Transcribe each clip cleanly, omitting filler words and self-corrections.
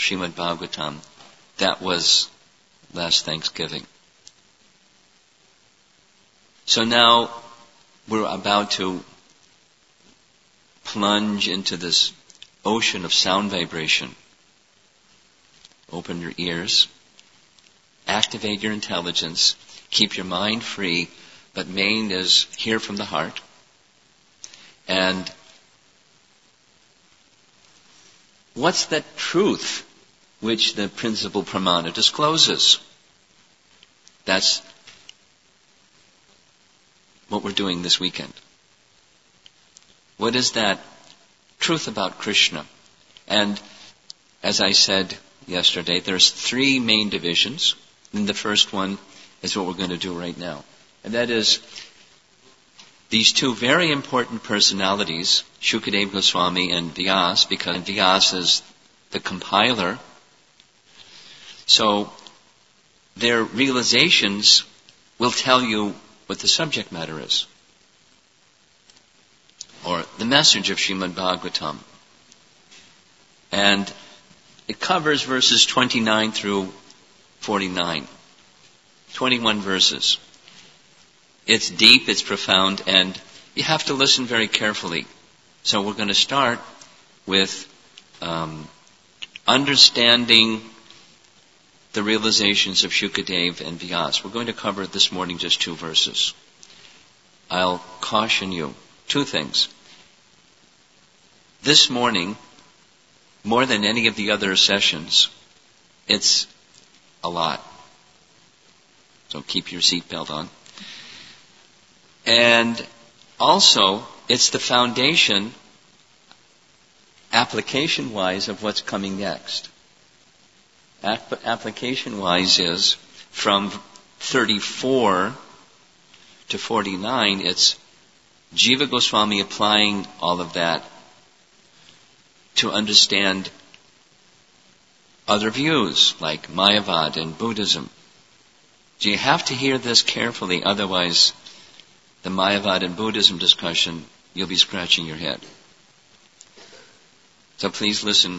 Srimad Bhagavatam. That was last Thanksgiving. So now we're about to plunge into this ocean of sound vibration. Open your ears, activate your intelligence, keep your mind free, but main is hear from the heart. And what's that truth which the principal pramana discloses? That's what we're doing this weekend. What is that truth about Krishna? And as I said yesterday, there's 3 main divisions. And the first one is what we're going to do right now. And that is these 2 very important personalities, Shukadeva Goswami and Vyas, because Vyas is the compiler. So their realizations will tell you what the subject matter is, or the message of Srimad Bhagavatam. And it covers verses 29 through 49. 21 verses. It's deep, it's profound, and you have to listen very carefully. So we're going to start with understanding the realizations of Shukadeva and Vyas. We're going to cover this morning just 2 verses. I'll caution you 2 things. This morning, more than any of the other sessions, it's a lot. So keep your seatbelt on. And also, it's the foundation, application-wise, of what's coming next. Application-wise is from 34 to 49, it's Jiva Goswami applying all of that to understand other views like Mayavad and Buddhism. So you have to hear this carefully, otherwise the Mayavad and Buddhism discussion, you'll be scratching your head. So please listen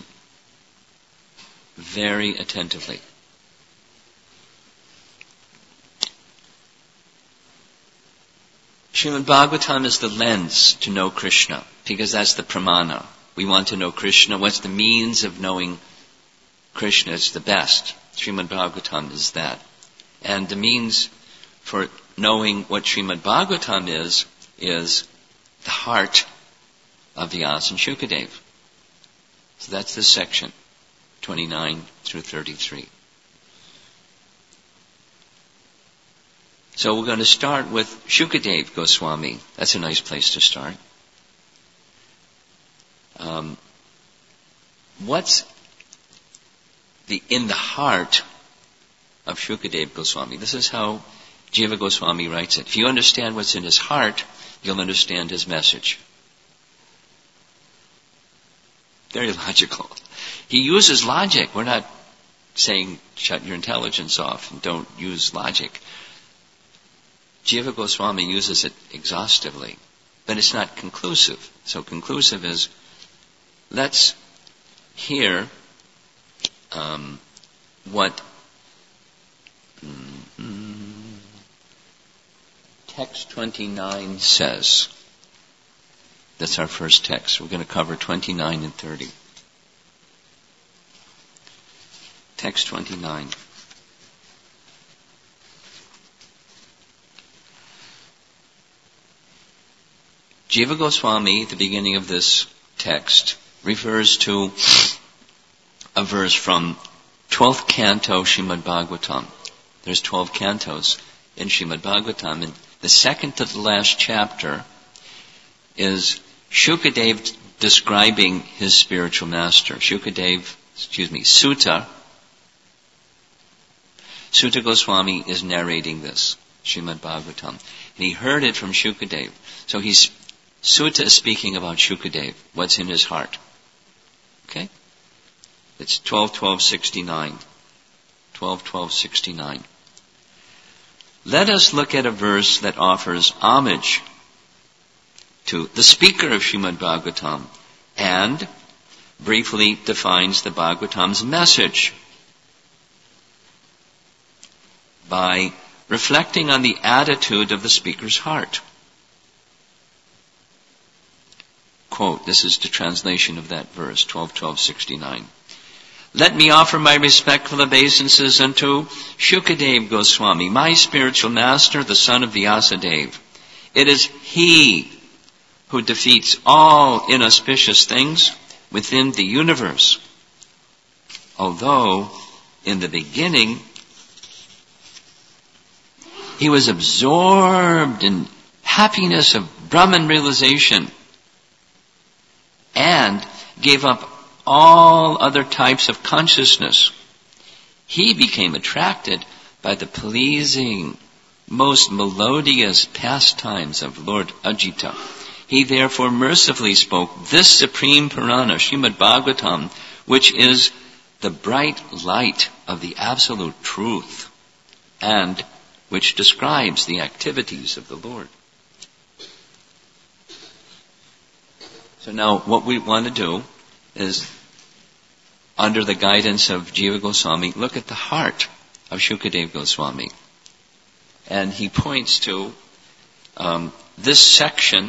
very attentively. Srimad Bhagavatam is the lens to know Krishna, because that's the pramana. We want to know Krishna. What's the means of knowing Krishna? It's the best. Srimad Bhagavatam is that. And the means for knowing what Srimad Bhagavatam is the heart of Vyasa and Shukadeva. So that's this section, 29 through 33. So we're going to start with Shukadeva Goswami. That's a nice place to start. What's in the heart of Shukadeva Goswami? This is how Jiva Goswami writes it. If you understand what's in his heart, you'll understand his message. Very logical. He uses logic. We're not saying shut your intelligence off and don't use logic. Jiva Goswami uses it exhaustively, but it's not conclusive. So conclusive is, let's hear what text 29 says. That's our first text. We're going to cover 29 and 30. Text 29. Jiva Goswami, at the beginning of this text, refers to a verse from 12th canto Srimad Bhagavatam. There's 12 cantos in Srimad Bhagavatam, and the second to the last chapter is Shukadeva describing his spiritual master. Sutta Goswami is narrating this, Srimad Bhagavatam. And he heard it from Shukadeva. So Sutta is speaking about Shukadeva, what's in his heart. Okay? It's 12:12:69. 12:12:69. Let us look at a verse that offers homage to the speaker of Srimad Bhagavatam and briefly defines the Bhagavatam's message by reflecting on the attitude of the speaker's heart. Quote, this is the translation of that verse, 12:12:69. Let me offer my respectful obeisances unto Shukadeva Goswami, my spiritual master, the son of Vyasadeva. It is he who defeats all inauspicious things within the universe. Although, in the beginning, he was absorbed in happiness of Brahman realization and gave up all other types of consciousness, he became attracted by the pleasing, most melodious pastimes of Lord Ajita. He therefore mercifully spoke this supreme Purana, Srimad Bhagavatam, which is the bright light of the absolute truth and which describes the activities of the Lord. So now what we want to do is, under the guidance of Jiva Goswami, look at the heart of Shukadeva Goswami. And he points to this section,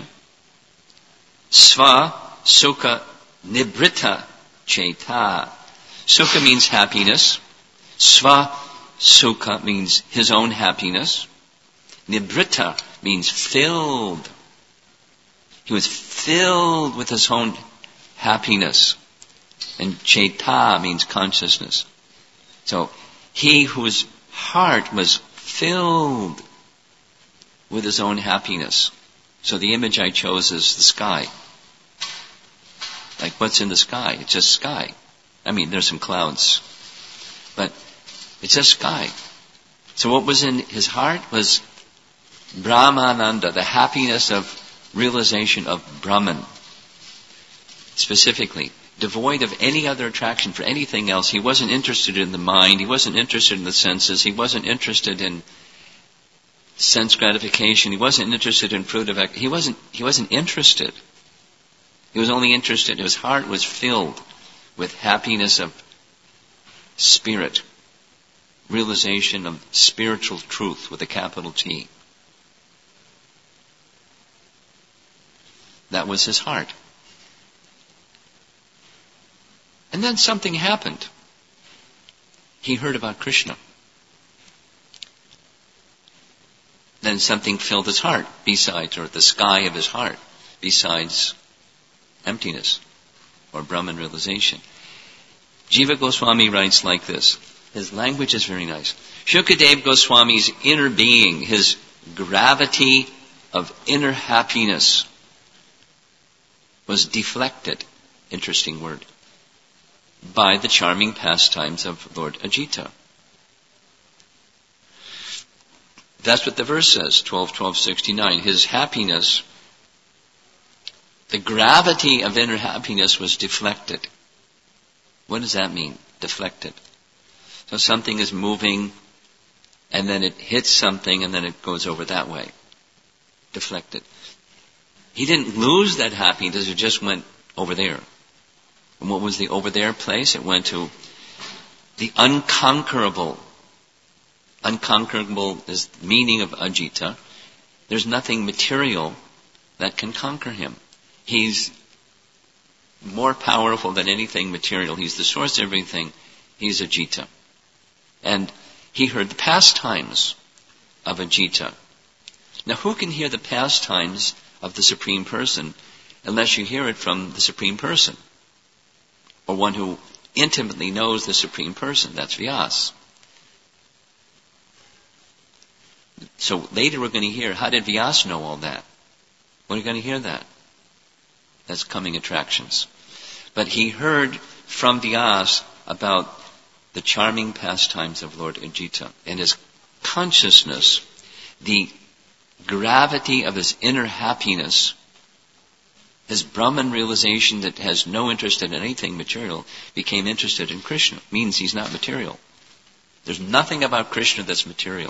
Sva Sukha Nibrita Cheta. Sukha means happiness. Sva Sukha means his own happiness. Nibrita means filled. He was filled with his own happiness. And Cheta means consciousness. So he whose heart was filled with his own happiness. So the image I chose is the sky. Like, what's in the sky? It's just sky. I mean, there's some clouds, but it's just sky. So what was in his heart was Brahmananda, the happiness of realization of Brahman. Specifically, devoid of any other attraction for anything else. He wasn't interested in the mind. He wasn't interested in the senses. He wasn't interested in sense gratification. He wasn't interested in fruit of act. He wasn't interested. He was only interested. His heart was filled with happiness of spirit, realization of spiritual truth with a capital T. That was his heart. And then something happened. He heard about Krishna. Then something filled his heart besides, or the sky of his heart, besides emptiness or Brahman realization. Jiva Goswami writes like this. His language is very nice. Shukadeva Goswami's inner being, his gravity of inner happiness was deflected, interesting word, by the charming pastimes of Lord Ajita. That's what the verse says, 12:12:69. His happiness, the gravity of inner happiness was deflected. What does that mean? Deflected. So something is moving, and then it hits something, and then it goes over that way. Deflected. He didn't lose that happiness, it just went over there. And what was the over there place? It went to the unconquerable. Unconquerable is the meaning of Ajita. There's nothing material that can conquer him. He's more powerful than anything material. He's the source of everything. He's Ajita. And he heard the pastimes of Ajita. Now, who can hear the pastimes of the Supreme Person unless you hear it from the Supreme Person? Or one who intimately knows the Supreme Person. That's Vyasa. So later we're going to hear, how did Vyasa know all that? We're going to hear that. That's coming attractions. But he heard from Vyasa about the charming pastimes of Lord Ajita. And his consciousness, the gravity of his inner happiness, his Brahman realization that has no interest in anything material, became interested in Krishna. Means he's not material. There's nothing about Krishna that's material.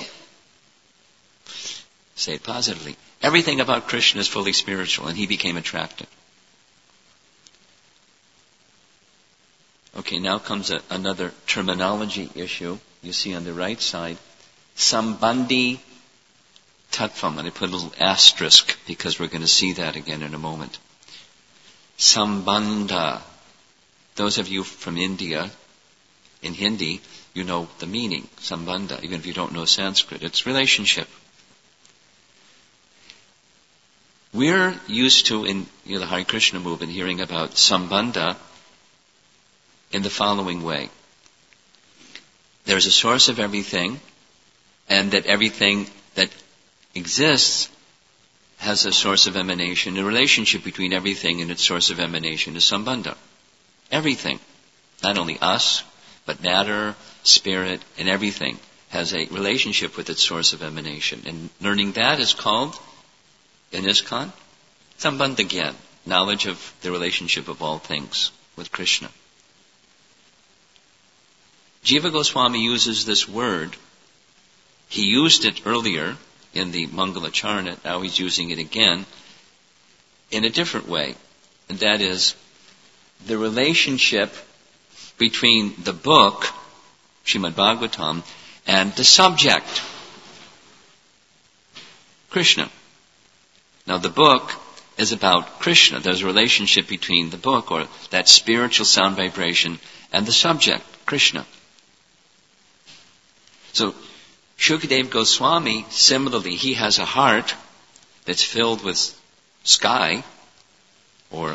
Say it positively. Everything about Krishna is fully spiritual, and he became attracted. Okay, now comes another terminology issue. You see on the right side, Sambandhi Tattvam. And I put a little asterisk because we're going to see that again in a moment. Sambandha. Those of you from India, in Hindi, you know the meaning, Sambandha, even if you don't know Sanskrit. It's relationship. We're used to, in the Hare Krishna movement, hearing about Sambandha in the following way. There's a source of everything, and that everything that exists has a source of emanation. The relationship between everything and its source of emanation is Sambandha. Everything, not only us, but matter, spirit, and everything has a relationship with its source of emanation. And learning that is called, in ISKCON, Sambandha Gyan, knowledge of the relationship of all things with Krishna. Jiva Goswami uses this word. He used it earlier in the Mangala Charana, now he's using it again in a different way. And that is the relationship between the book, Srimad Bhagavatam, and the subject, Krishna. Now the book is about Krishna. There's a relationship between the book, or that spiritual sound vibration, and the subject, Krishna. So Shukadeva Goswami, similarly, he has a heart that's filled with sky, or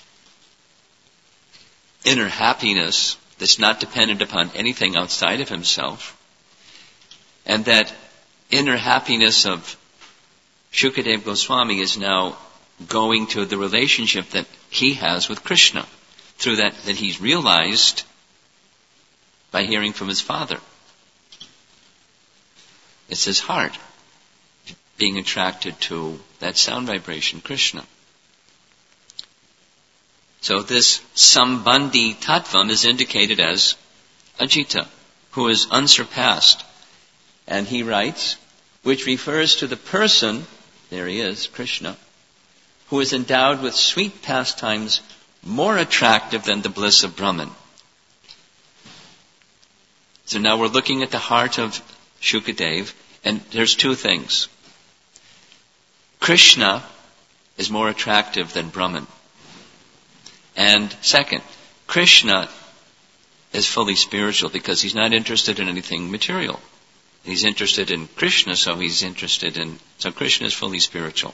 inner happiness that's not dependent upon anything outside of himself. And that inner happiness of Shukadeva Goswami is now going to the relationship that he has with Krishna, through that he's realized by hearing from his father. It's his heart being attracted to that sound vibration, Krishna. So this Sambandhi Tattvam is indicated as Ajita, who is unsurpassed. And he writes, which refers to the person, there he is, Krishna, who is endowed with sweet pastimes more attractive than the bliss of Brahman. So now we're looking at the heart of Shukadeva, and there's two things. Krishna is more attractive than Brahman. And second, Krishna is fully spiritual because he's not interested in anything material. He's interested in Krishna, so Krishna is fully spiritual.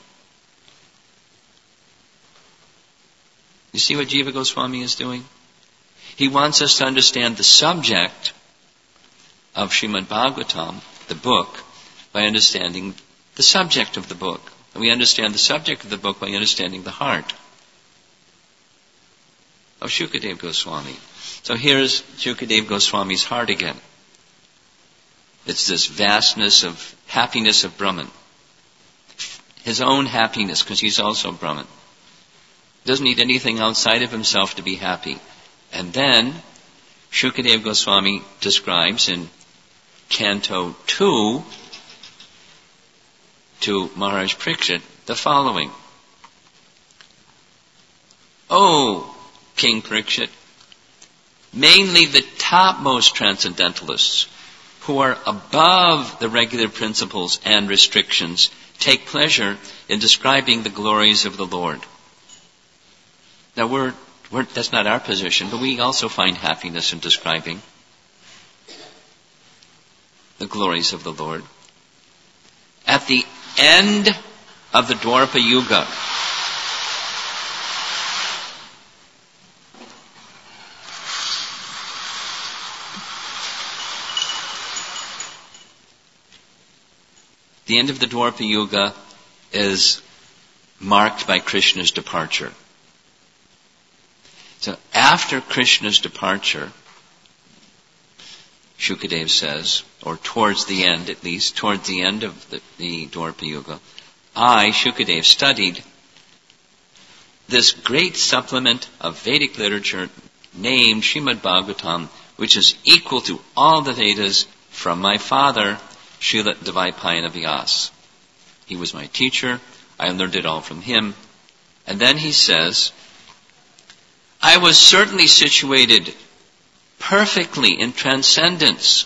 You see what Jiva Goswami is doing? He wants us to understand the subject of Srimad Bhagavatam, the book, by understanding the subject of the book. And we understand the subject of the book by understanding the heart of Shukadeva Goswami. So here's Shukadeva Goswami's heart again. It's this vastness of happiness of Brahman. His own happiness, because he's also Brahman. Doesn't need anything outside of himself to be happy. And then Shukadeva Goswami describes in Canto 2 to Maharaj Parikshit the following. Oh, King Parikshit, mainly the topmost transcendentalists who are above the regular principles and restrictions take pleasure in describing the glories of the Lord. Now that's not our position, but we also find happiness in describing the glories of the Lord. At the end of the Dwapara Yuga, the end of the Dwapara Yuga is marked by Krishna's departure. So after Krishna's departure, Shukadeva says, or towards the end at least, towards the end of the Dwapara Yuga, I, Shukadeva, studied this great supplement of Vedic literature named Srimad Bhagavatam, which is equal to all the Vedas from my father, Srila Dvaipayana Vyasa. He was my teacher. I learned it all from him. And then he says, I was certainly situated perfectly in transcendence.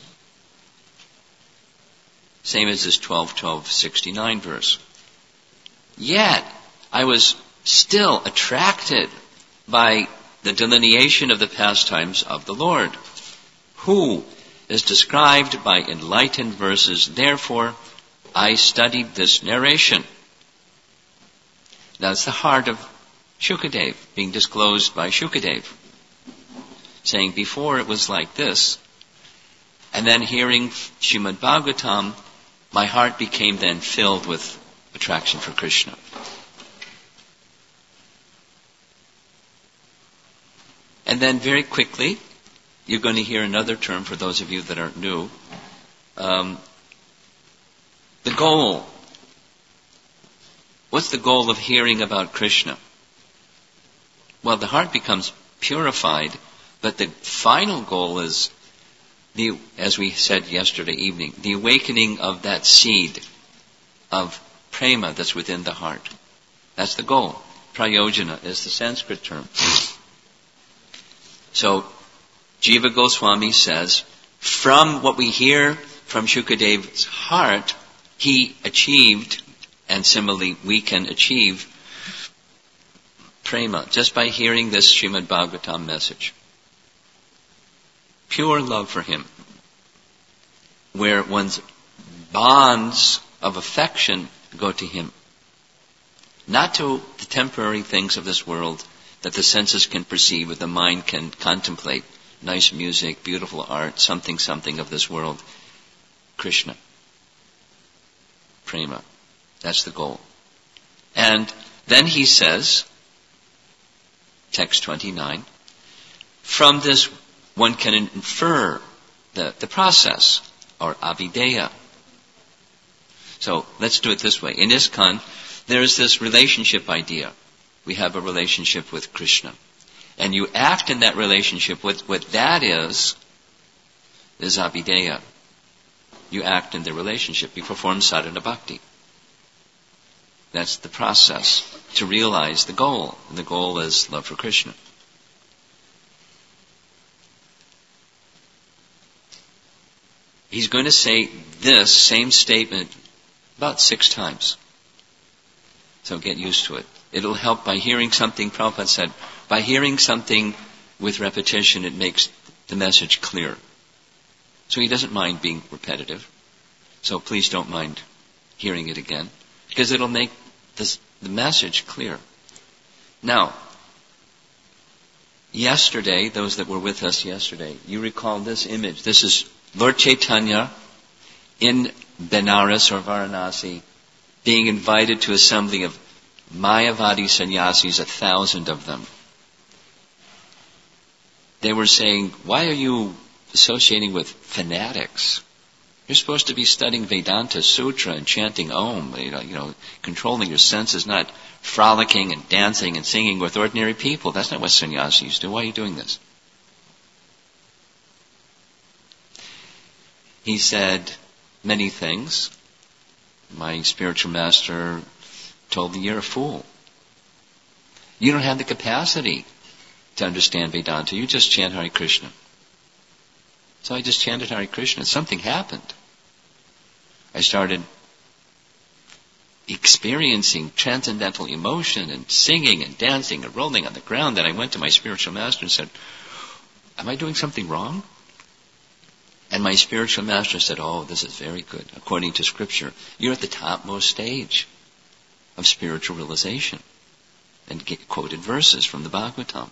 Same as this 12:12:69 verse. Yet, I was still attracted by the delineation of the pastimes of the Lord, who is described by enlightened verses. Therefore, I studied this narration. That's the heart of Shukadev, being disclosed by Shukadev, saying before it was like this, and then hearing Srimad Bhagavatam, my heart became then filled with attraction for Krishna. And then very quickly, you're going to hear another term for those of you that are new. The goal. What's the goal of hearing about Krishna? Well, the heart becomes purified, but the final goal is, as we said yesterday evening, the awakening of that seed of prema that's within the heart. That's the goal. Prayojana is the Sanskrit term. So, Jiva Goswami says, from what we hear from Shukadev's heart, he achieved, and similarly we can achieve, prema, just by hearing this Srimad Bhagavatam message. Pure love for him, where one's bonds of affection go to him, not to the temporary things of this world that the senses can perceive, or the mind can contemplate. Nice music, beautiful art, something of this world. Krishna. Prema. That's the goal. And then he says, text 29, from this one can infer the process, or avideya. So let's do it this way. In ISKCON, there's this relationship idea. We have a relationship with Krishna. And you act in that relationship. What that is avideya. You act in the relationship. You perform sadhana bhakti. That's the process to realize the goal. And the goal is love for Krishna. He's going to say this same statement about 6 times. So get used to it. It'll help by hearing something. Prabhupada said, by hearing something with repetition, it makes the message clear. So he doesn't mind being repetitive. So please don't mind hearing it again, because it'll make the message clear. Now, yesterday, those that were with us yesterday, you recall this image. This is Lord Chaitanya in Benares or Varanasi, being invited to assembly of Mayavadi sannyasis, 1,000 of them. They were saying, why are you associating with fanatics? You're supposed to be studying Vedanta Sutra and chanting Om, controlling your senses, not frolicking and dancing and singing with ordinary people. That's not what sannyasis do. Why are you doing this? He said many things. My spiritual master told me, you're a fool. You don't have the capacity to understand Vedanta. You just chant Hare Krishna. So I just chanted Hare Krishna. Something happened. I started experiencing transcendental emotion and singing and dancing and rolling on the ground. Then I went to my spiritual master and said, am I doing something wrong? And my spiritual master said, oh, this is very good. According to Scripture, you're at the topmost stage of spiritual realization. And quoted verses from the Bhagavatam.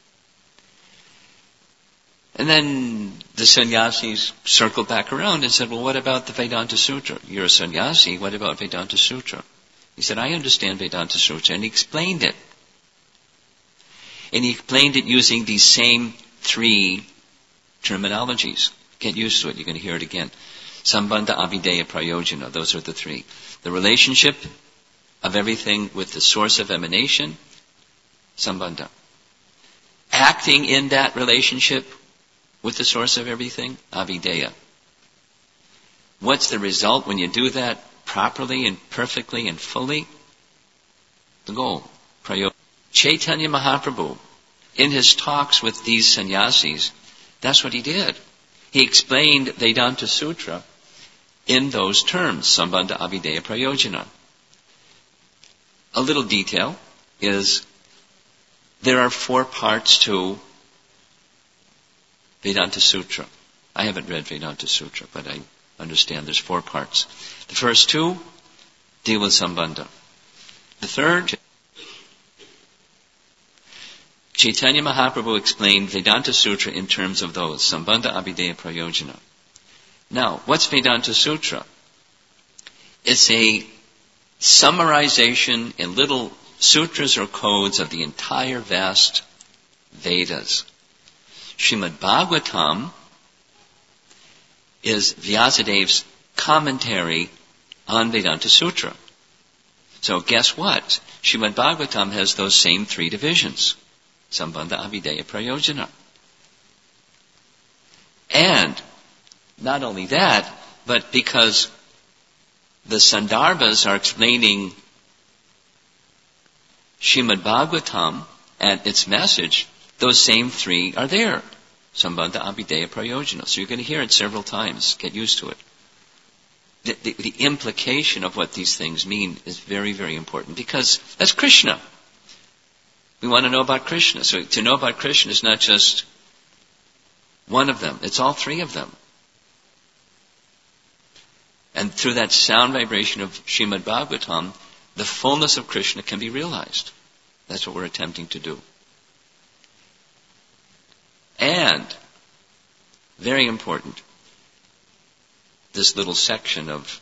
And then the sannyasis circled back around and said, well, what about the Vedanta Sutra? You're a sannyasi, what about Vedanta Sutra? He said, I understand Vedanta Sutra. And he explained it. And he explained it using these same 3 terminologies. Get used to it, you're going to hear it again. Sambandha, Avideya, Prayojana, those are the 3. The relationship of everything with the source of emanation, Sambandha. Acting in that relationship with the source of everything, Avideya. What's the result when you do that properly and perfectly and fully? The goal, Prayojana. Chaitanya Mahaprabhu, in his talks with these sannyasis, That's what he did. He explained Vedanta Sutra in those terms, Sambandha Abhideya Prayojana. A little detail is there are 4 parts to Vedanta Sutra. I haven't read Vedanta Sutra, but I understand there's 4 parts. The first 2 deal with Sambandha. The third, Chaitanya Mahaprabhu explained Vedanta Sutra in terms of those, Sambandha Abhideya Prayojana. Now, what's Vedanta Sutra? It's a summarization in little sutras or codes of the entire vast Vedas. Srimad Bhagavatam is Vyasadev's commentary on Vedanta Sutra. So guess what? Srimad Bhagavatam has those same 3 divisions. Sambandha Abhideya Prayojana. And not only that, but because the Sandarbhas are explaining Srimad Bhagavatam and its message, those same 3 are there. Sambandha Abhideya Prayojana. So you're going to hear it several times. Get used to it. The implication of what these things mean is very, very important because that's Krishna. We want to know about Krishna. So to know about Krishna is not just one of them. It's all 3 of them. And through that sound vibration of Srimad Bhagavatam, the fullness of Krishna can be realized. That's what we're attempting to do. And, very important, this little section of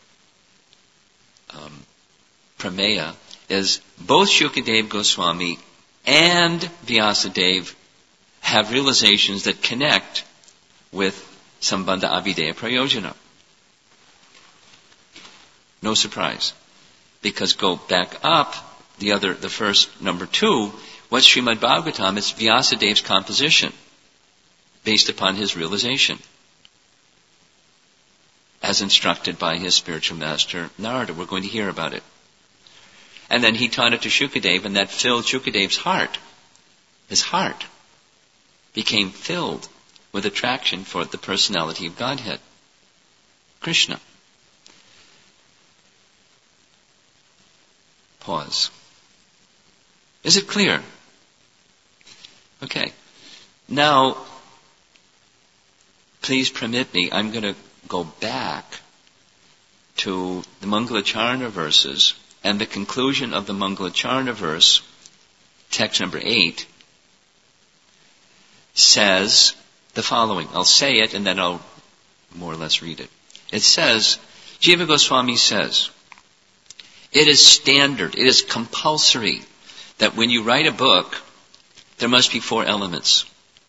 Prameya is both Shukadeva Goswami and Vyasadeva have realizations that connect with Sambandha Abhideya Prayojana. No surprise. Because go back up, the first number 2, what's Srimad Bhagavatam? It's Vyasadev's composition, based upon his realization, as instructed by his spiritual master Narada. We're going to hear about it. And then he taught it to Shukadeva, and that filled Shukadeva's heart. His heart became filled with attraction for the personality of Godhead, Krishna. Pause. Is it clear? Okay. Now, please permit me, I'm going to go back to the Mangalacharana verses, and the conclusion of the Mangalacharana verse, text number 8, says the following. I'll say it and then I'll more or less read it. It says, Jiva Goswami says, it is standard, it is compulsory that when you write a book, there must be 4 elements.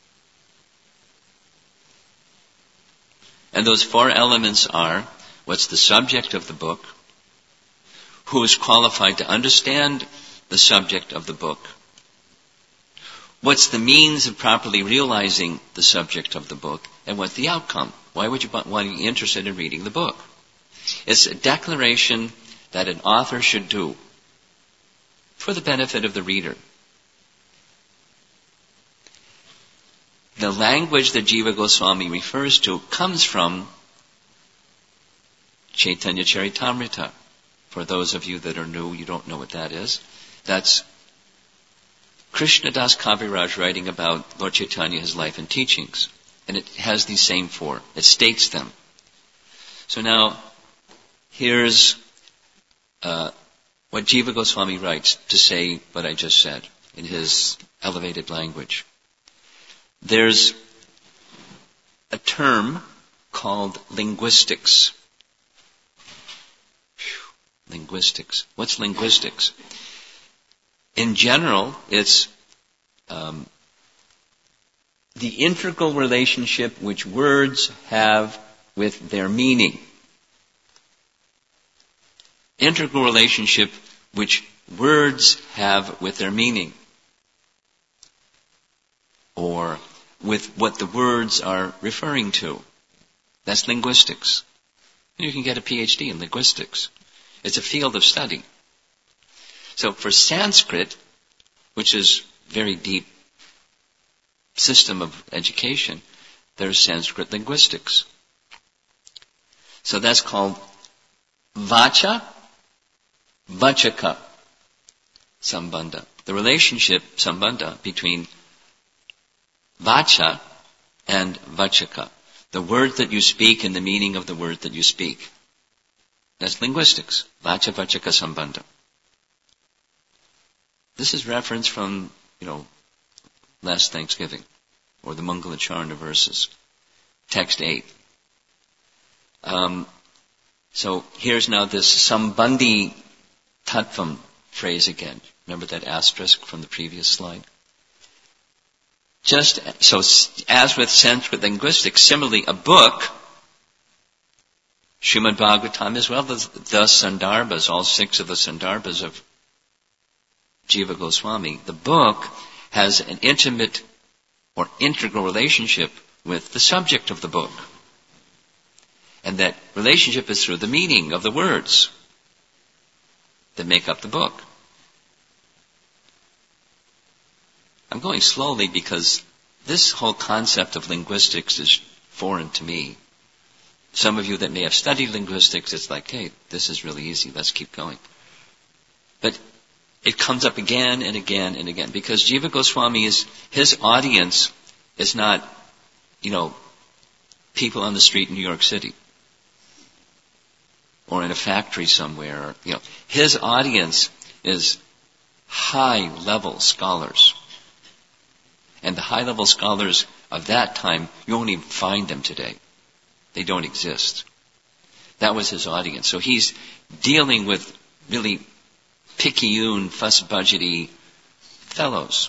And those 4 elements are, what's the subject of the book? Who is qualified to understand the subject of the book? What's the means of properly realizing the subject of the book? And what's the outcome? Why would you want to be interested in reading the book? It's a declaration that an author should do for the benefit of the reader. The language that Jiva Goswami refers to comes from Chaitanya Charitamrita. For those of you that are new, you don't know what that is. That's Krishnadas Kaviraj writing about Lord Chaitanya, his life and teachings. And it has these same 4. It states them. So now, here's what Jiva Goswami writes to say what I just said in his elevated language. There's a term called linguistics. Linguistics. What's linguistics? In general, it's the integral relationship which words have with their meaning. Integral relationship which words have with their meaning. Or with what the words are referring to. That's linguistics. You can get a PhD in linguistics. It's a field of study. So for Sanskrit, which is a very deep system of education, there's Sanskrit linguistics. So that's called Vacha, Vachaka Sambandha. The relationship, Sambandha, between Vacha and Vachaka. The word that you speak and the meaning of the word that you speak. That's linguistics. Vacha Vachaka Sambandha. This is reference from, last Thanksgiving, or the Mangalacharna verses. Text 8. So here's now this Sambandhi Tattvam phrase again. Remember that asterisk from the previous slide? So as with Sanskrit linguistics, similarly a book, Srimad Bhagavatam, as well as the Sandarbhas, all 6 of the Sandarbhas of Jiva Goswami, the book has an intimate or integral relationship with the subject of the book. And that relationship is through the meaning of the words that make up the book. I'm going slowly because this whole concept of linguistics is foreign to me. Some of you that may have studied linguistics, it's like, hey, this is really easy, let's keep going. But it comes up again and again and again because Jiva Goswami his audience is not, people on the street in New York City or in a factory somewhere. His audience is high-level scholars. And the high-level scholars of that time, you won't even find them today. They don't exist. That was his audience. So he's dealing with really picayune, fuss-budgety fellows.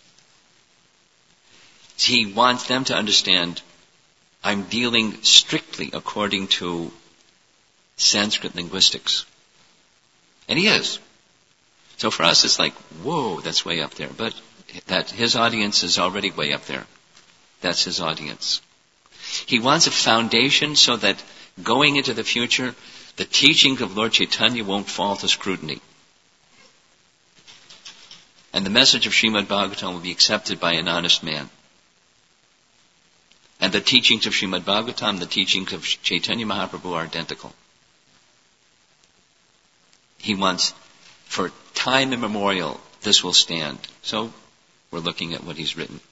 He wants them to understand, I'm dealing strictly according to Sanskrit linguistics. And he is. So for us, it's like, whoa, that's way up there. But that his audience is already way up there. That's his audience. He wants a foundation so that going into the future, the teachings of Lord Chaitanya won't fall to scrutiny. And the message of Srimad Bhagavatam will be accepted by an honest man. And the teachings of Srimad Bhagavatam, the teachings of Chaitanya Mahaprabhu are identical. He wants, for time immemorial, this will stand. So, we're looking at what he's written.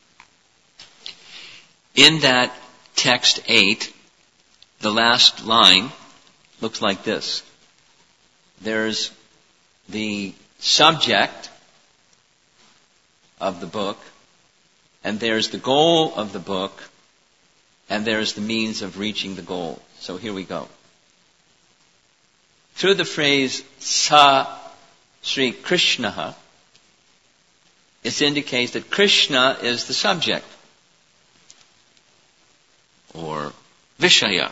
In that text 8, the last line looks like this. There's the subject of the book, and there's the goal of the book, and there's the means of reaching the goal. So here we go. Through the phrase Sa Sri Krishna, it indicates that Krishna is the subject, or Vishaya.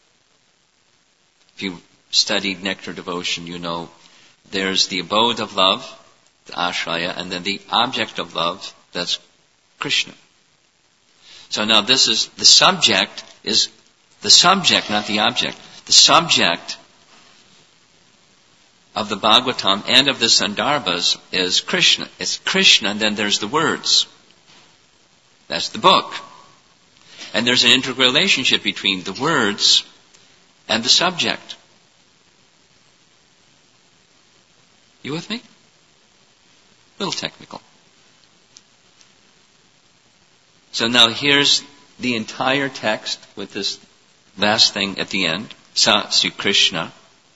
If you studied Nectar Devotion, you know there's the abode of love, the Ashraya, and then the object of love, that's Krishna. So now this is, the subject is the subject, not the object. The subject of the Bhagavatam and of the Sandarbhas is Krishna. It's Krishna, and then there's the words. That's the book. And there's an integral relationship between the words and the subject. You with me? A little technical. So now here's the entire text with this last thing at the end. Sa Sri Krishna.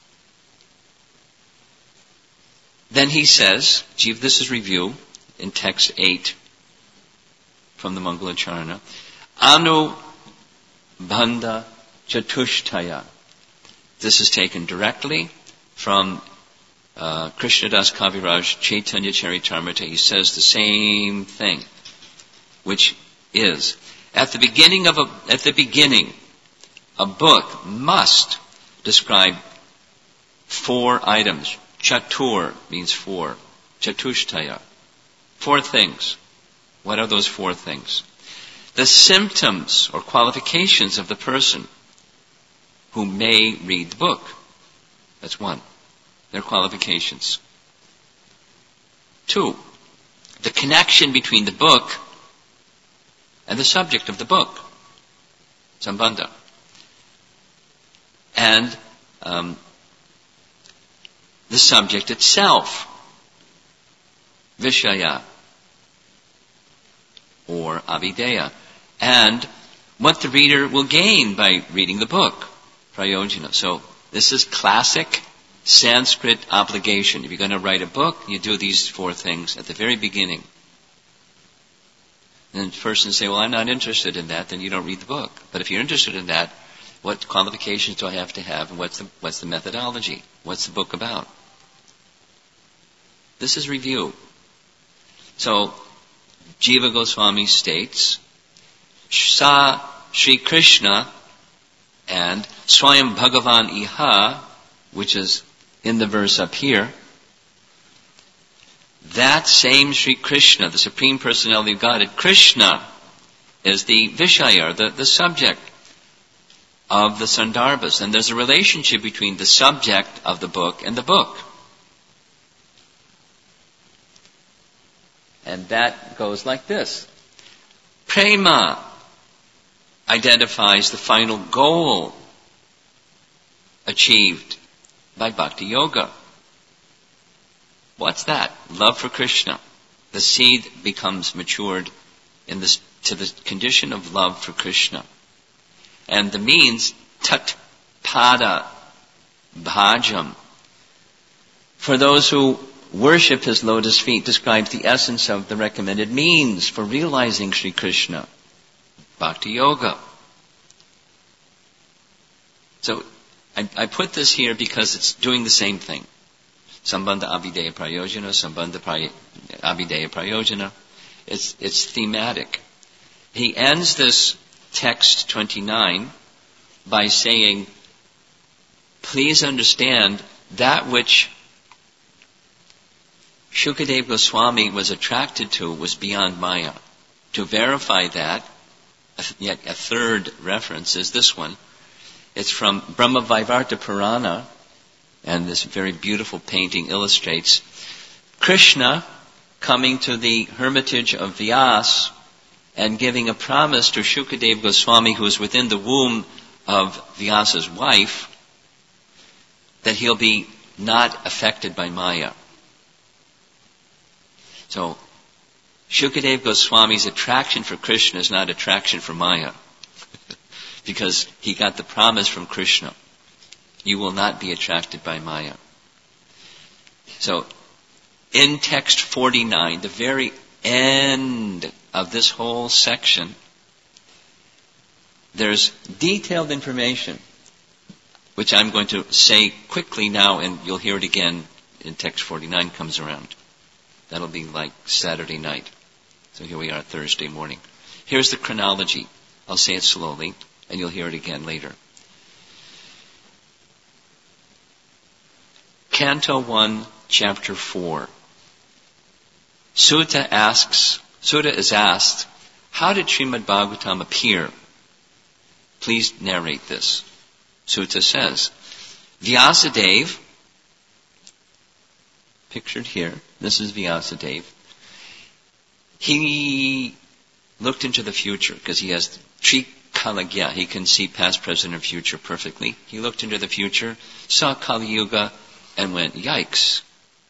Then he says, this is review in text 8 from the Mangalacharna. Anu Bandha Chatushtaya. This is taken directly from Krishnadas Kaviraj Chaitanya Charitamrita. He says the same thing, which is at the beginning, a book must describe 4 items. Chatur means 4. Chatushtaya. 4 things. What are those 4 things? The symptoms or qualifications of the person who may read the book. That's 1. Their qualifications. 2. The connection between the book and the subject of the book. Sambandha. And the subject itself, Vishaya, or Avideya, and what the reader will gain by reading the book, Prayojana. So this is classic Sanskrit obligation. If you're going to write a book, you do these 4 things at the very beginning. And the person say, well, I'm not interested in that, then you don't read the book. But if you're interested in that, what qualifications do I have to have, and what's the methodology? What's the book about? This is review. So, Jiva Goswami states, Sa Sri Krishna and Swayam Bhagavan Iha, which is in the verse up here, that same Sri Krishna, the Supreme Personality of Godhead, Krishna is the Vishaya, the subject of the Sandarbhas. And there's a relationship between the subject of the book and the book. And that goes like this. Prema identifies the final goal achieved by Bhakti Yoga. What's that? Love for Krishna. The seed becomes matured to the condition of love for Krishna. And the means, tat pada bhajam. For those who worship his lotus feet, describes the essence of the recommended means for realizing Sri Krishna. Bhakti Yoga. So, I put this here because it's doing the same thing. Sambandha Abhideya Prayojana, Sambandha Abhideya Prayojana. It's thematic. He ends this text 29 by saying, please understand that which Shukadeva Goswami was attracted to was beyond Maya. To verify that, yet a third reference is this one. It's from Brahma Vaivarta Purana, and this very beautiful painting illustrates Krishna coming to the hermitage of Vyas and giving a promise to Shukadeva Goswami, who is within the womb of Vyasa's wife, that he'll be not affected by Maya. So, Shukadeva Goswami's attraction for Krishna is not attraction for Maya. Because he got the promise from Krishna. You will not be attracted by Maya. So, in text 49, the very end of this whole section, there's detailed information, which I'm going to say quickly now, and you'll hear it again in text 49 comes around. That'll be like Saturday night. So here we are Thursday morning. Here's the chronology. I'll say it slowly, and you'll hear it again later. Canto 1, Chapter 4. Sutta is asked, how did Srimad Bhagavatam appear? Please narrate this. Sutta says, Vyasadeva, pictured here, this is Vyasadeva. He looked into the future because he has Trikalagya. He can see past, present, and future perfectly. He looked into the future, saw Kali Yuga, and went, yikes.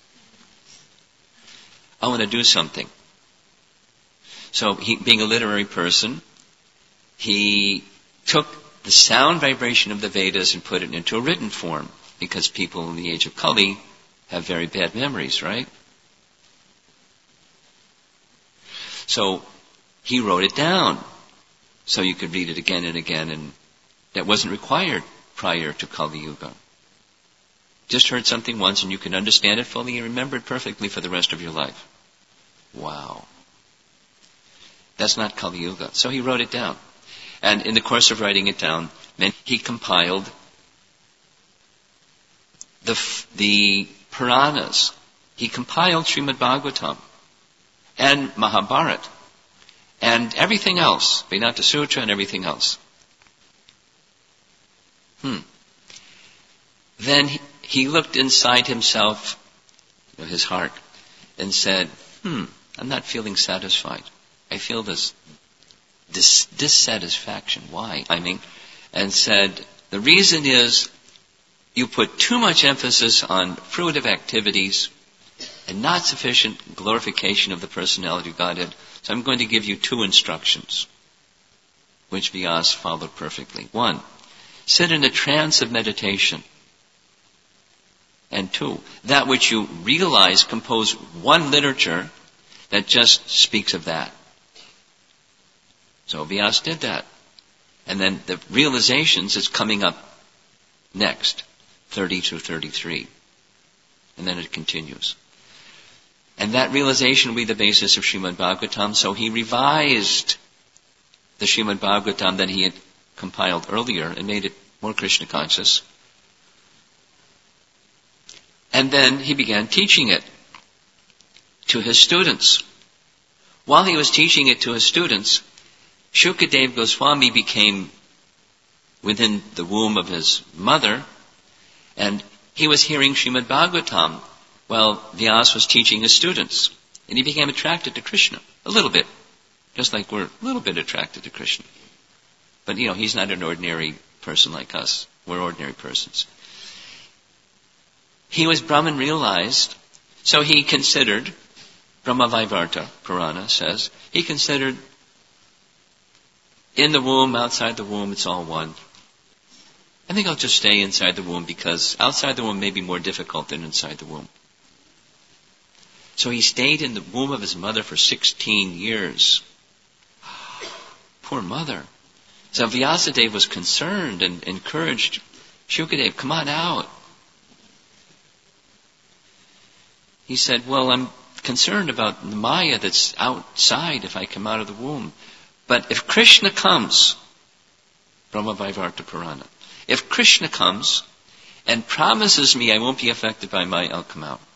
I want to do something. So he, being a literary person, he took the sound vibration of the Vedas and put it into a written form, because people in the age of Kali have very bad memories, right? So he wrote it down so you could read it again and again, and that wasn't required prior to Kali Yuga. Just heard something once and you can understand it fully and remember it perfectly for the rest of your life. Wow. That's not Kali Yuga. So he wrote it down. And in the course of writing it down, he compiled the Puranas. He compiled Srimad Bhagavatam and Mahabharata and everything else, Vedanta Sutra and everything else. Then he looked inside himself, his heart, and said, I'm not feeling satisfied. I feel this dissatisfaction. Why? And said, the reason is you put too much emphasis on fruitive activities and not sufficient glorification of the personality of Godhead. So I'm going to give you 2 instructions, which Vyasa followed perfectly. 1, sit in a trance of meditation. And 2, that which you realize, compose one literature that just speaks of that. So Vyasa did that. And then the realizations is coming up next, 30 through 33. And then it continues. And that realization will be the basis of Srimad Bhagavatam. So he revised the Srimad Bhagavatam that he had compiled earlier and made it more Krishna conscious. And then he began teaching it to his students. While he was teaching it to his students, Shukadeva Goswami became within the womb of his mother, and he was hearing Srimad Bhagavatam while Vyasa was teaching his students. And he became attracted to Krishna, a little bit, just like we're a little bit attracted to Krishna. But he's not an ordinary person like us. We're ordinary persons. He was Brahman realized, so he considered, Brahma-vaivarta Purana says, he considered in the womb, outside the womb, it's all one. I think I'll just stay inside the womb because outside the womb may be more difficult than inside the womb. So he stayed in the womb of his mother for 16 years. Poor mother. So Vyasadeva was concerned and encouraged Shukadeva, come on out. He said, well, I'm concerned about the Maya that's outside if I come out of the womb. But if Krishna comes, Brahma-vaivarta Purana, if Krishna comes and promises me I won't be affected by Maya, I'll come out.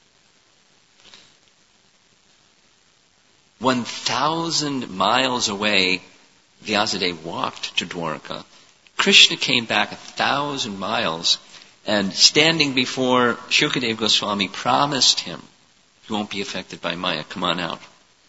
1,000 miles away, Vyasadeva walked to Dwarka. Krishna came back 1,000 miles and standing before Shukadeva Goswami promised him, you won't be affected by Maya, come on out.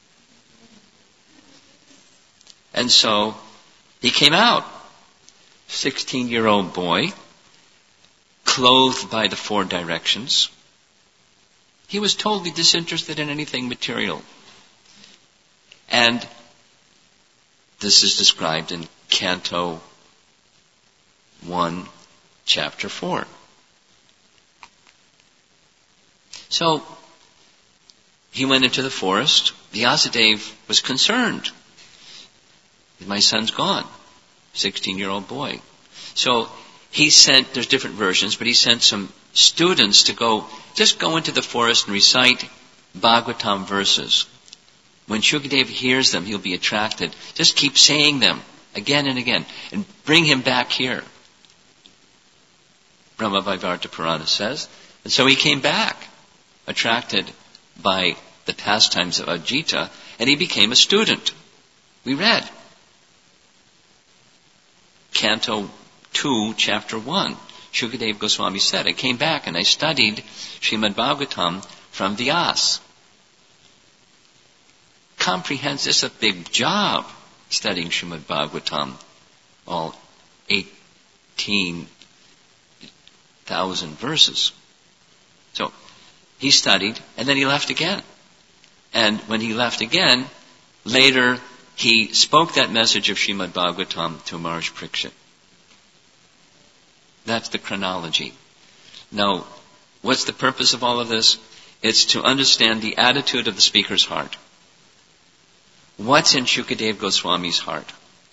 And so he came out, 16-year-old boy, clothed by the 4 directions. He was totally disinterested in anything material. And this is described in Canto 1, Chapter 4. So, he went into the forest. Vyasadeva was concerned. My son's gone. 16-year-old boy. So, he sent, there's different versions, but he sent some students to just go into the forest and recite Bhagavatam verses. When Shukadeva hears them, he'll be attracted. Just keep saying them again and again and bring him back here. Brahma-vaivarta Purana says. And so he came back, attracted by the pastimes of Ajita, and he became a student. We read Canto 2, Chapter 1. Shukadeva Goswami said, I came back and I studied Srimad Bhagavatam from Vyasa. Comprehensive, it's a big job studying Srimad Bhagavatam, all 18,000 verses. So, he studied, and then he left again. And when he left again, later he spoke that message of Srimad Bhagavatam to Maharaj Parikshit. That's the chronology. Now, what's the purpose of all of this? It's to understand the attitude of the speaker's heart. What's in Shukadeva Goswami's heart?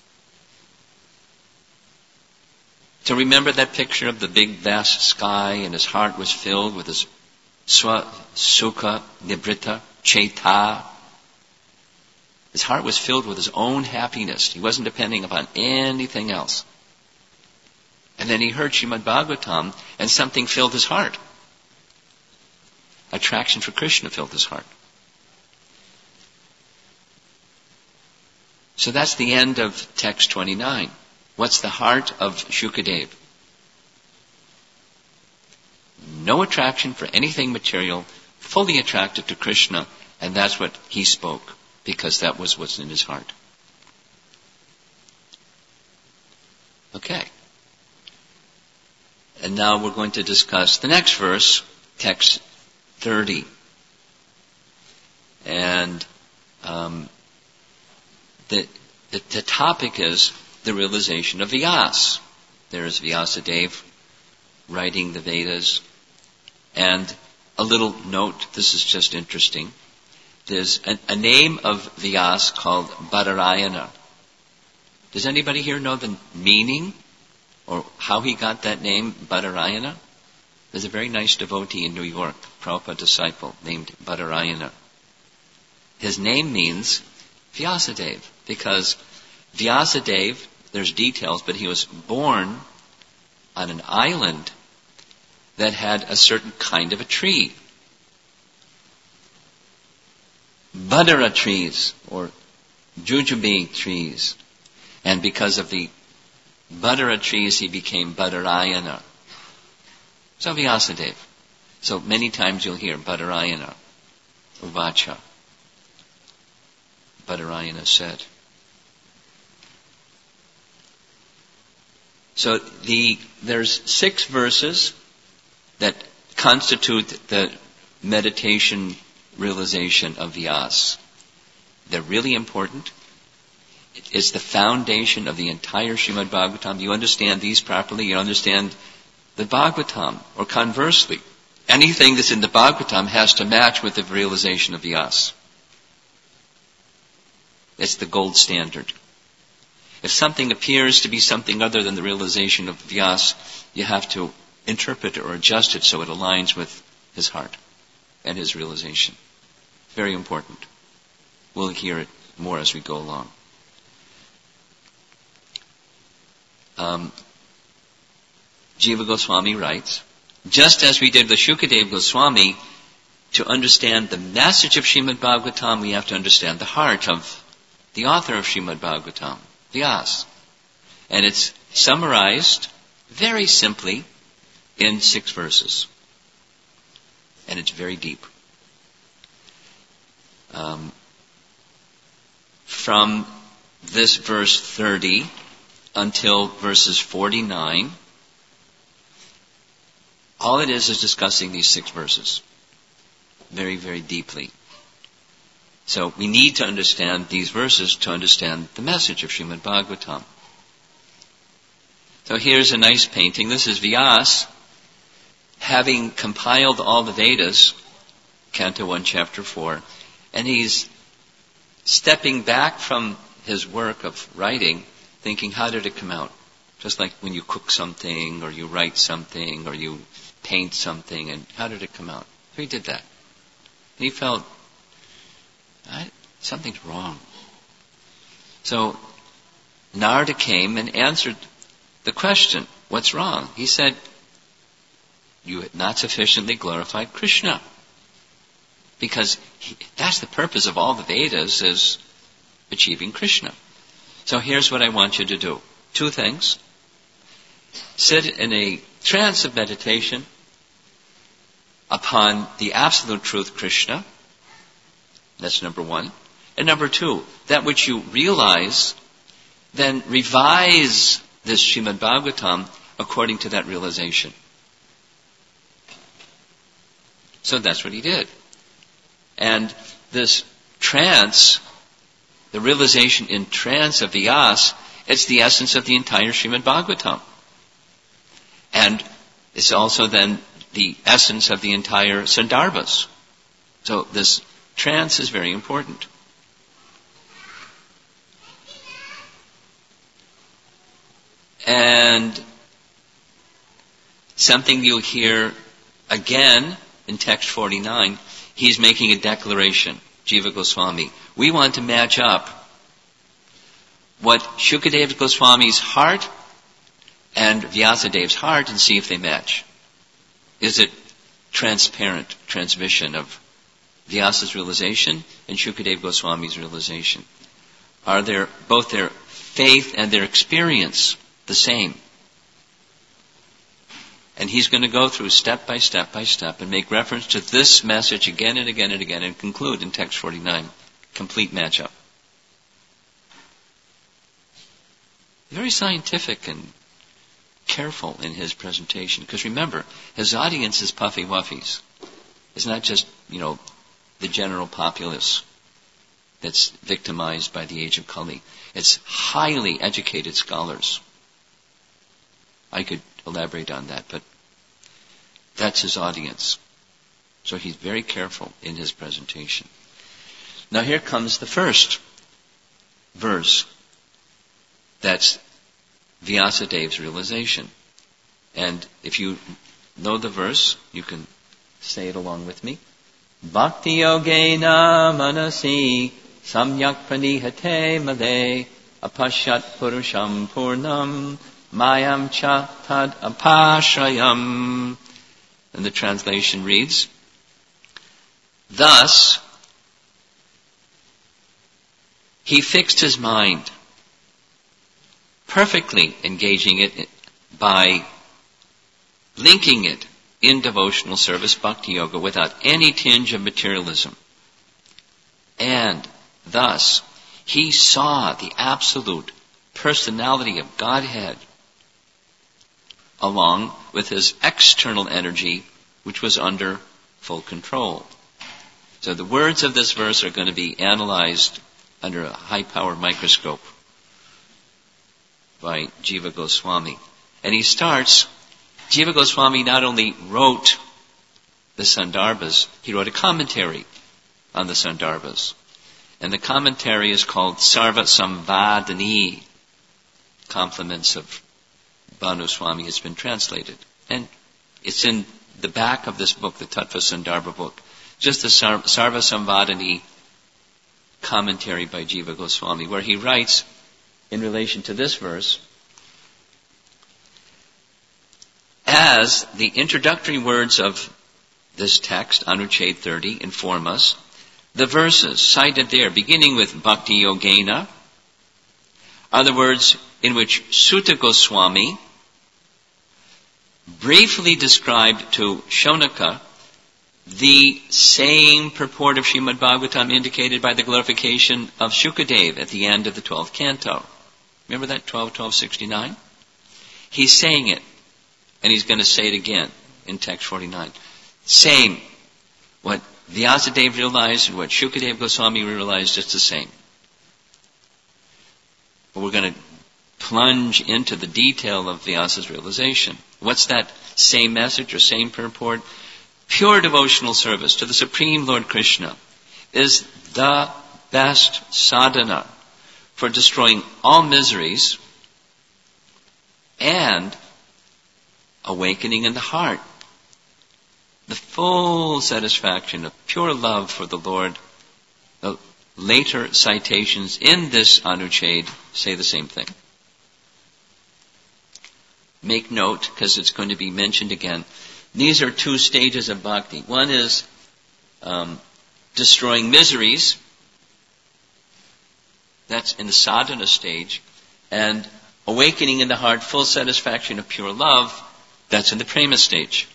To remember that picture of the big vast sky and his heart was filled with his sukha, nibrita, chaita. His heart was filled with his own happiness. He wasn't depending upon anything else. And then he heard Srimad Bhagavatam and something filled his heart. Attraction for Krishna filled his heart. So that's the end of text 29. What's the heart of Shukadeva? No attraction for anything material, fully attracted to Krishna, and that's what he spoke, because that was what's in his heart. Okay. And now we're going to discuss the next verse, text 30. And the topic is the realization of Vyasa. There is Vyasadeva writing the Vedas. And a little note, this is just interesting. There's a name of Vyasa called Badarayana. Does anybody here know the meaning or how he got that name, Badarayana? There's a very nice devotee in New York, Prabhupada disciple, named Badarayana. His name means Vyasadeva, because Vyasadeva, there's details, but he was born on an island that had a certain kind of a tree. Badara trees, or jujube trees. And because of the Badara trees, he became Badarayana. So Vyasadeva. So many times you'll hear Badarayana, Uvacha. Badarayana said. So there's 6 verses that constitute the meditation realization of Vyasa. They're really important. It's the foundation of the entire Srimad Bhagavatam. You understand these properly, you understand the Bhagavatam. Or conversely, anything that's in the Bhagavatam has to match with the realization of Vyasa. It's the gold standard. If something appears to be something other than the realization of Vyasa, you have to interpret it or adjust it so it aligns with his heart and his realization. Very important. We'll hear it more as we go along. Jiva Goswami writes, just as we did with Shukadeva Goswami, to understand the message of Srimad Bhagavatam, we have to understand the heart of the author of Srimad Bhagavatam, Vyasa. And it's summarized very simply in 6 verses. And it's very deep. From this verse 30 until verses 49, all it is discussing these 6 verses. Very, very deeply. So we need to understand these verses to understand the message of Srimad Bhagavatam. So here's a nice painting. This is Vyasa, having compiled all the Vedas, Canto 1, Chapter 4, and he's stepping back from his work of writing, thinking, how did it come out? Just like when you cook something, or you write something, or you paint something, and how did it come out? So he did that. And he felt, something's wrong. So Narada came and answered the question, what's wrong? He said, you had not sufficiently glorified Krishna. Because that's the purpose of all the Vedas, is achieving Krishna. So here's what I want you to do. 2 things. Sit in a trance of meditation upon the absolute truth, Krishna. That's number 1. And number 2, that which you realize, then revise this Srimad Bhagavatam according to that realization. So that's what he did. And this trance, the realization in trance of Vyasa, it's the essence of the entire Srimad Bhagavatam. And it's also then the essence of the entire Sandarbhas. So this trance is very important. And something you'll hear again in text 49, he's making a declaration, Jiva Goswami. We want to match up what Shukadeva Goswami's heart and Vyasadeva's heart and see if they match. Is it transparent transmission of Vyasa's realization and Shukadeva Goswami's realization? Are both their faith and their experience the same? And he's going to go through step by step by step and make reference to this message again and again and again and conclude in text 49. Complete matchup. Very scientific and careful in his presentation. Because remember, his audience is puffy wuffies. It's not just, the general populace that's victimized by the age of Kali. It's highly educated scholars. I could elaborate on that, but that's his audience. So he's very careful in his presentation. Now here comes the first verse. That's Vyasadeva's realization. And if you know the verse, you can say it along with me. Bhakti yogena manasi samyak pranihate made apashyat purusham purnam mayam cha tad apashrayam. And the translation reads, thus, he fixed his mind, perfectly engaging it by linking it in devotional service, bhakti yoga, without any tinge of materialism. And thus, he saw the absolute personality of Godhead along with his external energy, which was under full control. So the words of this verse are going to be analyzed under a high-powered microscope by Jiva Goswami. And he starts, Jiva Goswami not only wrote the Sandarbhas, he wrote a commentary on the Sandarbhas. And the commentary is called Sarva Samvadani. Compliments of Bhanu Swami has been translated. And it's in the back of this book, the Tattva Sandarbha book. Just the Sarva Samvadani commentary by Jiva Goswami, where he writes in relation to this verse, as the introductory words of this text, Anucheda 30, inform us, the verses cited there, beginning with Bhakti Yogena, are the words in which Sutta Goswami briefly described to Shonaka the same purport of Srimad Bhagavatam indicated by the glorification of Shukadeva at the end of the 12th canto. Remember that, 12:12:69? He's saying it, and he's going to say it again in text 49. Same. What Vyasadeva realized and what Shukadeva Goswami realized, it's the same. But we're going to plunge into the detail of Vyasa's realization. What's that same message or same purport? Pure devotional service to the Supreme Lord Krishna is the best sadhana for destroying all miseries and awakening in the heart the full satisfaction of pure love for the Lord. The later citations in this Anucheda say the same thing. Make note, because it's going to be mentioned again. These are two stages of bhakti. One is destroying miseries. That's in the sadhana stage. And awakening in the heart, full satisfaction of pure love. That's in the prema stage.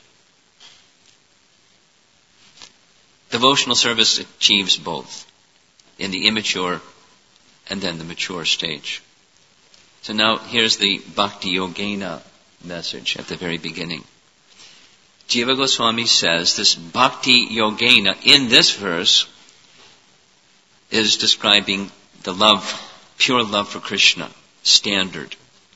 Devotional service achieves both in the immature and then the mature stage. So now here's the Bhakti Yogena message at the very beginning. Jiva Goswami says this Bhakti Yogena in this verse is describing the love, pure love for Krishna, standard.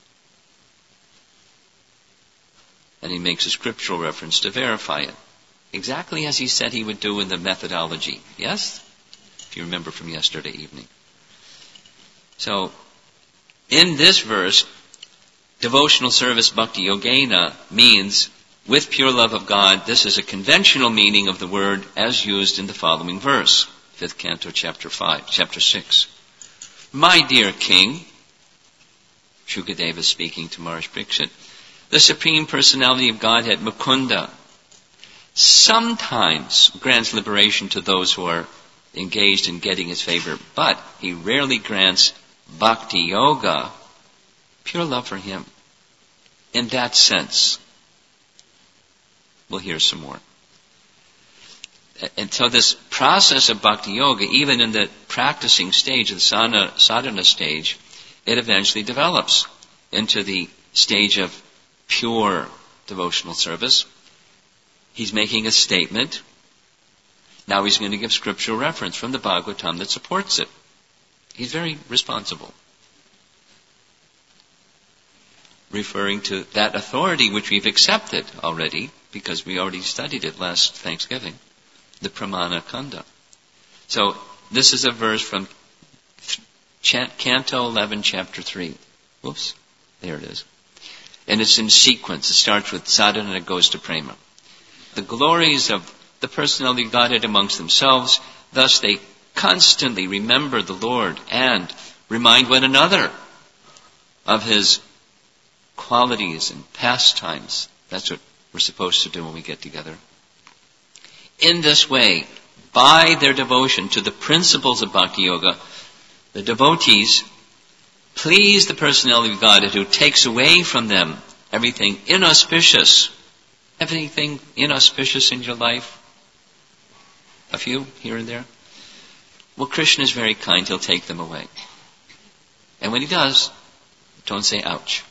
And he makes a scriptural reference to verify it. Exactly as he said he would do in the methodology. Yes? If you remember from yesterday evening. So, in this verse, devotional service Bhakti Yogena means with pure love of God. This is a conventional meaning of the word as used in the following verse. 5th canto, chapter 6. My dear king, Shukadeva is speaking to Maharaj Parikshit, the Supreme Personality of Godhead, Mukunda, sometimes grants liberation to those who are engaged in getting his favor, but he rarely grants bhakti yoga, pure love for him. In that sense, we'll hear some more. And so this process of bhakti yoga, even in the practicing stage, the sadhana stage, it eventually develops into the stage of pure devotional service. He's making a statement. Now he's going to give scriptural reference from the Bhagavatam that supports it. He's very responsible. Referring to that authority which we've accepted already, because we already studied it last Thanksgiving, the Pramana Kanda. So this is a verse from Canto 11, Chapter 3. Whoops, there it is. And it's in sequence. It starts with sadhana and it goes to prema. The glories of the personality of Godhead amongst themselves, thus they constantly remember the Lord and remind one another of His qualities and pastimes. That's what we're supposed to do when we get together. In this way, by their devotion to the principles of Bhakti Yoga, the devotees please the personality of Godhead who takes away from them everything inauspicious. Everything inauspicious in your life? A few here and there? Well, Krishna is very kind. He'll take them away. And when He does, don't say ouch.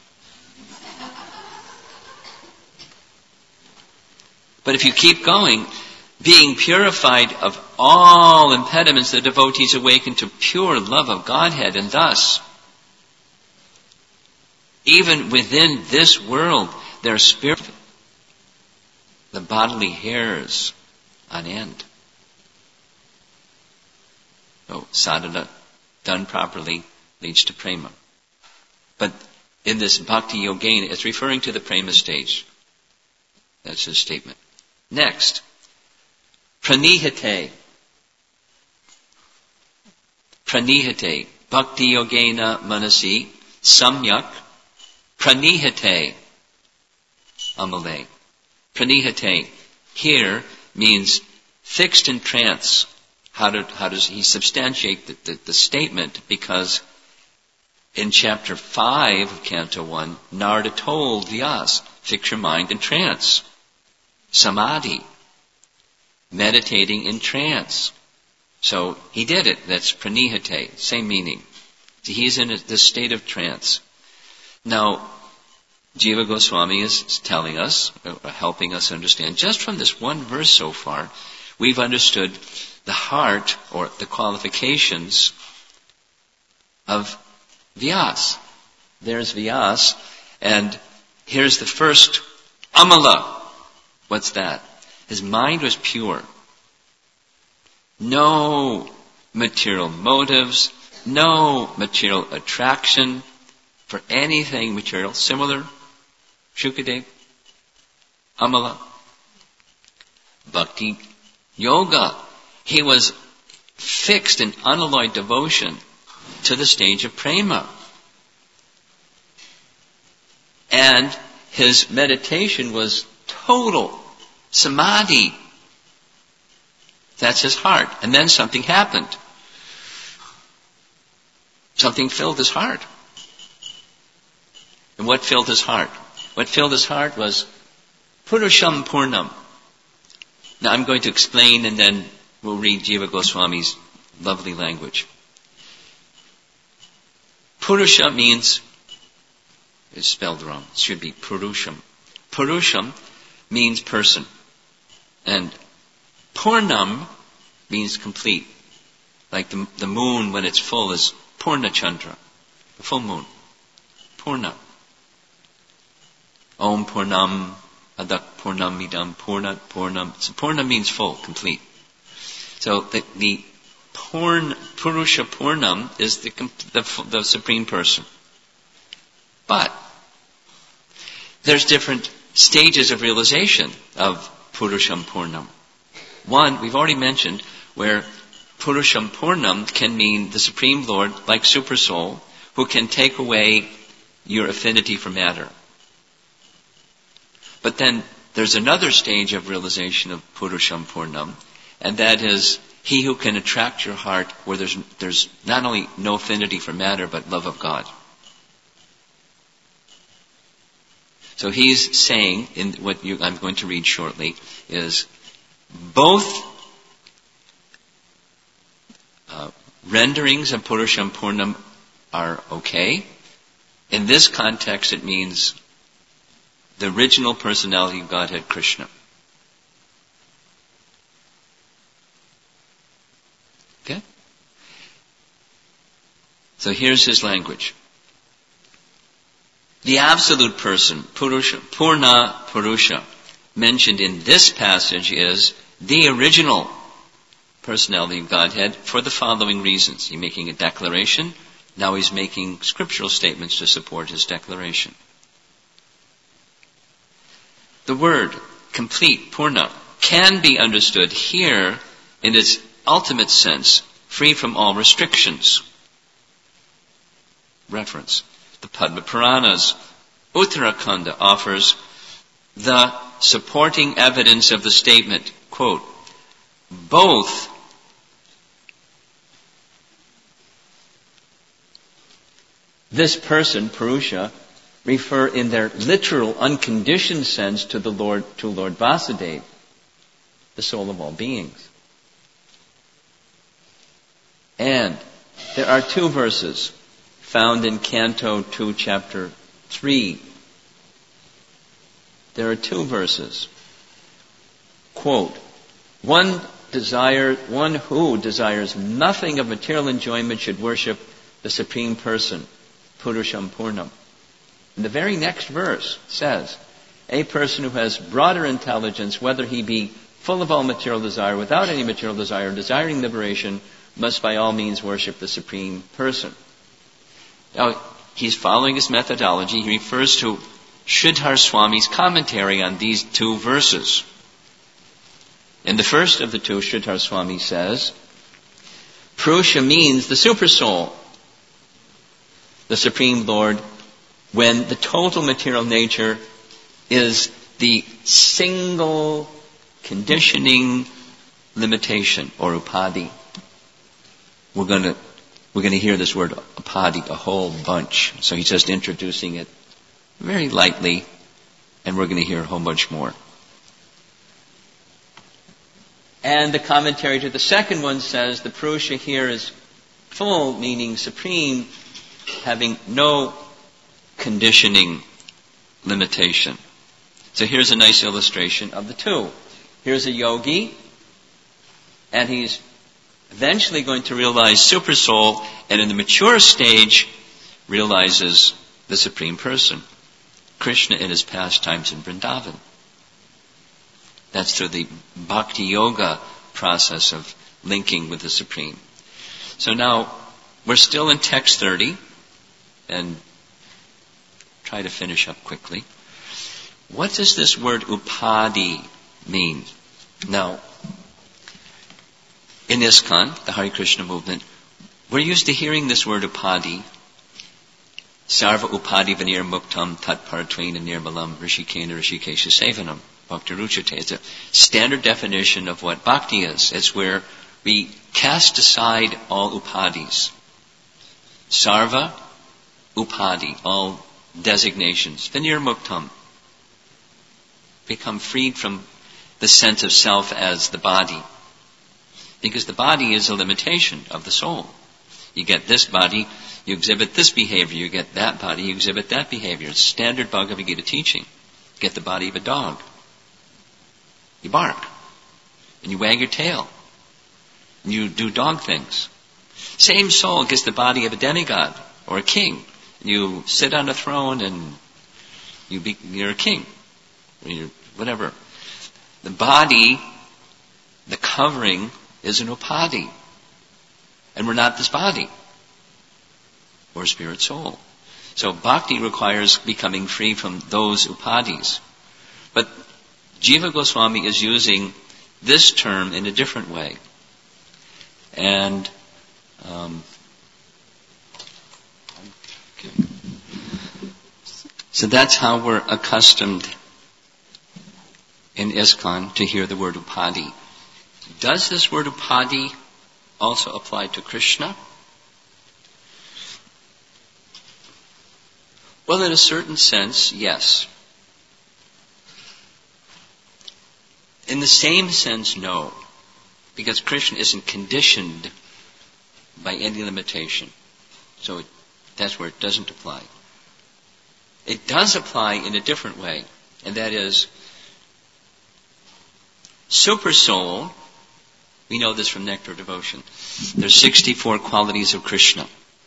But if you keep going, being purified of all impediments, the devotees awaken to pure love of Godhead, and thus, even within this world, their spirit, the bodily hairs on end. So sadhana done properly leads to prema. But in this bhakti yogena, it's referring to the prema stage. That's his statement. Next, pranihate. Pranihate. Bhakti yogena manasi samyak pranihate amale. Pranihate here means fixed in trance. How does he substantiate the statement? Because in chapter 5 of Canto 1, Narada told Vyasa, fix your mind in trance. Samadhi. Meditating in trance. So he did it. That's pranihate. Same meaning. So he's in this state of trance. Now, Jiva Goswami is telling us, helping us understand, just from this one verse so far, we've understood the heart or the qualifications of Vyasa. There's Vyasa, and here's the first Amala. What's that? His mind was pure. No material motives, no material attraction for anything material. Similar, Shukadev, Amala, Bhakti Yoga. He was fixed in unalloyed devotion to the stage of prema. And his meditation was total samadhi. That's his heart. And then something happened. Something filled his heart. And what filled his heart? What filled his heart was Purusham Purnam. Now I'm going to explain and then we'll read Jiva Goswami's lovely language. Purusha means, it's spelled wrong, it should be Purusham. Purusham means person. And Purnam means complete. Like the moon when it's full is Purna Chandra, the full moon. Purna. Om Purnam, Adak Purnam Idam, Purnat Purnam. So Purna means full, complete. So the Purusha Purnam is the supreme person. But there's different stages of realization of Purusham Purnam. One, we've already mentioned, where Purusham Purnam can mean the Supreme Lord, like Super Soul, who can take away your affinity for matter. But then there's another stage of realization of Purusham Purnam, and that is he who can attract your heart where there's not only no affinity for matter, but love of God. So he's saying, in what I'm going to read shortly, is both renderings of Purusham Purnam are okay. In this context, it means the original personality of Godhead, Krishna. Okay? So here's his language. The absolute person, Purusha, Purna Purusha, mentioned in this passage is the original personality of Godhead for the following reasons. He's making a declaration. Now he's making scriptural statements to support his declaration. The word complete, Purna, can be understood here in its ultimate sense, free from all restrictions. Reference. The Padma Puranas, Uttarakhanda offers the supporting evidence of the statement, quote, both this person, Purusha, refer in their literal, unconditioned sense to Lord Vasudeva, the soul of all beings. And there are two verses found in Canto 2, Chapter 3. There are two verses. Quote, one who desires nothing of material enjoyment should worship the Supreme Person, Purusham Purnam. And the very next verse says, a person who has broader intelligence, whether he be full of all material desire, without any material desire, desiring liberation, must by all means worship the Supreme Person. Now, he's following his methodology. He refers to Sridhar Swami's commentary on these two verses. In the first of the two, Sridhar Swami says, Purusha means the Supersoul, the Supreme Lord, when the total material nature is the single conditioning limitation, or upadhi. We're going to hear this word upadhi a whole bunch. So he's just introducing it very lightly, and we're going to hear a whole bunch more. And the commentary to the second one says the Purusha here is full, meaning supreme, having no conditioning limitation. So here's a nice illustration of the two. Here's a yogi, and he's eventually going to realize Supersoul, and in the mature stage realizes the Supreme Person, Krishna in his pastimes in Vrindavan. That's through the bhakti yoga process of linking with the Supreme. So now, we're still in text 30, and try to finish up quickly. What does this word upadhi mean? Now, in ISKCON, the Hare Krishna movement, we're used to hearing this word upadhi. Sarva upadhi vanir muktam tat paratvaina nirmalam rishikena rishikesha sevanam bhakti ruchate. It's a standard definition of what bhakti is. It's where we cast aside all upadhis. Sarva upadhi, all designations. Vanir muktam. Become freed from the sense of self as the body. Because the body is a limitation of the soul. You get this body, you exhibit this behavior. You get that body, you exhibit that behavior. It's standard Bhagavad Gita teaching. Get the body of a dog. You bark. And you wag your tail. And you do dog things. Same soul gets the body of a demigod or a king. You sit on a throne and you're a king. Or you're whatever. The body, the covering, is an upadhi. And we're not this body. Or spirit soul. So bhakti requires becoming free from those upadhis. But Jiva Goswami is using this term in a different way. And okay. So that's how we're accustomed in ISKCON to hear the word upadhi. Does this word upadhi also apply to Krishna? Well, in a certain sense, yes. In the same sense, no. Because Krishna isn't conditioned by any limitation. So that's where it doesn't apply. It does apply in a different way. And that is, Super Soul, we know this from Nectar of Devotion, there's 64 qualities of Krishna.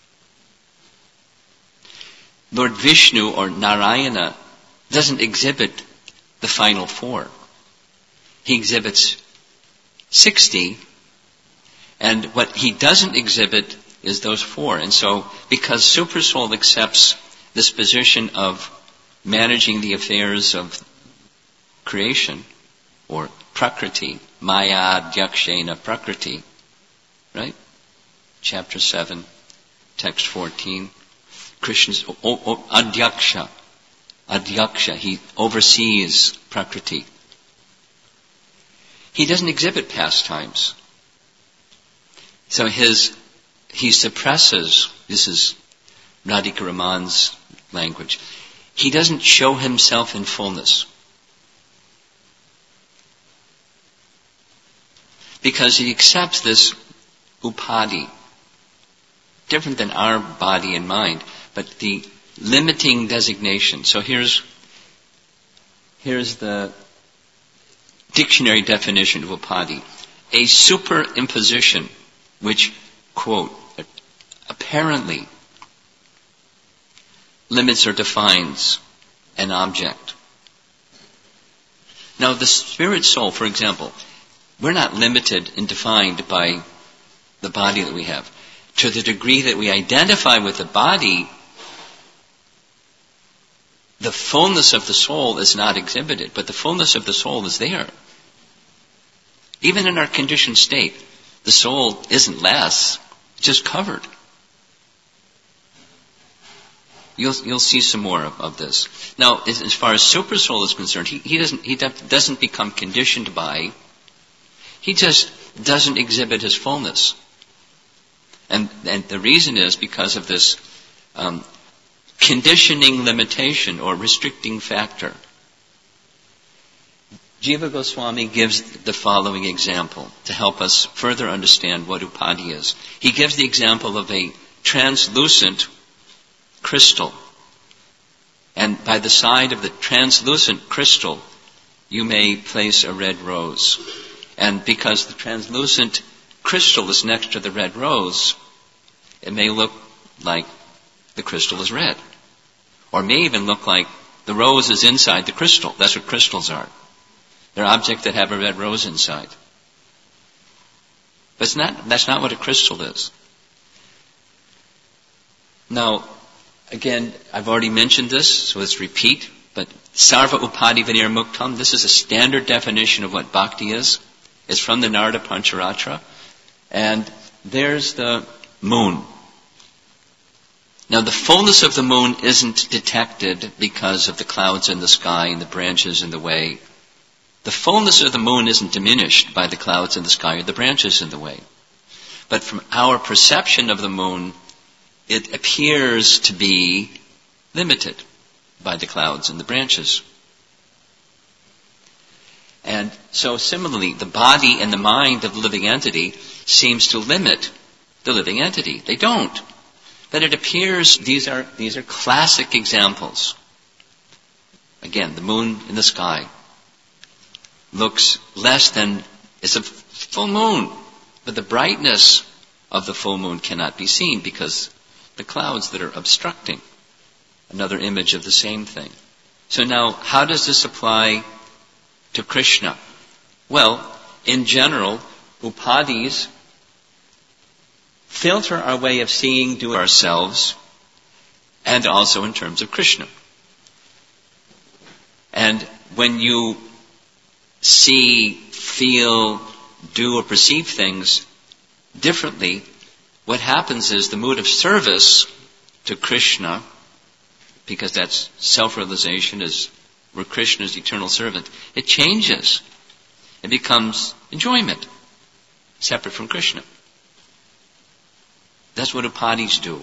Lord Vishnu or Narayana doesn't exhibit the final 4. He exhibits 60, and what he doesn't exhibit is those 4. And so, because Super Soul accepts this position of managing the affairs of creation, or Prakriti, Maya Adhyakshena Prakriti, right? Chapter 7, text 14. Krishna's Adhyaksha. Adhyaksha, he oversees Prakriti. He doesn't exhibit pastimes. So he suppresses, this is Radhika Raman's language, he doesn't show himself in fullness. Because he accepts this upadhi, different than our body and mind, but the limiting designation. So here's the dictionary definition of upadhi. A superimposition which, quote, apparently limits or defines an object. Now the spirit soul, for example, we're not limited and defined by the body that we have. To the degree that we identify with the body, the fullness of the soul is not exhibited, but the fullness of the soul is there. Even in our conditioned state, the soul isn't less, it's just covered. You'll see some more of this. Now, as far as Super Soul is concerned, he doesn't become conditioned by. He just doesn't exhibit his fullness, and the reason is because of this conditioning limitation or restricting factor. Jiva Goswami gives the following example to help us further understand what upadhi is. He gives the example of a translucent crystal. And by the side of the translucent crystal, you may place a red rose. And because the translucent crystal is next to the red rose, it may look like the crystal is red. Or may even look like the rose is inside the crystal. That's what crystals are. They're objects that have a red rose inside. But that's not what a crystal is. Now, again, I've already mentioned this, so let's repeat. But Sarva Upadhi Vinir Muktam, this is a standard definition of what bhakti is. It's from the Narada Pancharatra. And there's the moon. Now, the fullness of the moon isn't detected because of the clouds in the sky and the branches in the way. The fullness of the moon isn't diminished by the clouds in the sky or the branches in the way. But from our perception of the moon, it appears to be limited by the clouds and the branches. And so similarly, the body and the mind of the living entity seems to limit the living entity. They don't. But it appears these are classic examples. Again, the moon in the sky looks less than, it's a full moon, but the brightness of the full moon cannot be seen because the clouds that are obstructing. Another image of the same thing. So now, how does this apply to Krishna? Well, in general, upadhis filter our way of seeing to ourselves and also in terms of Krishna. And when you see, feel, do or perceive things differently, what happens is the mood of service to Krishna, because that's self-realization, is where Krishna is eternal servant, it changes. It becomes enjoyment, separate from Krishna. That's what upadhis do.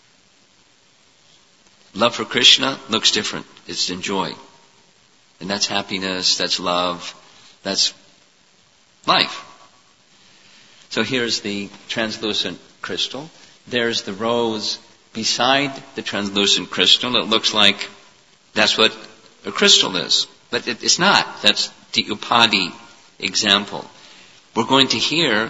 Love for Krishna looks different. It's enjoy. And that's happiness, that's love, that's life. So here's the translucent crystal. There's the rose beside the translucent crystal. It looks like that's what a crystal is. But it's not. That's the Upadi example. We're going to hear,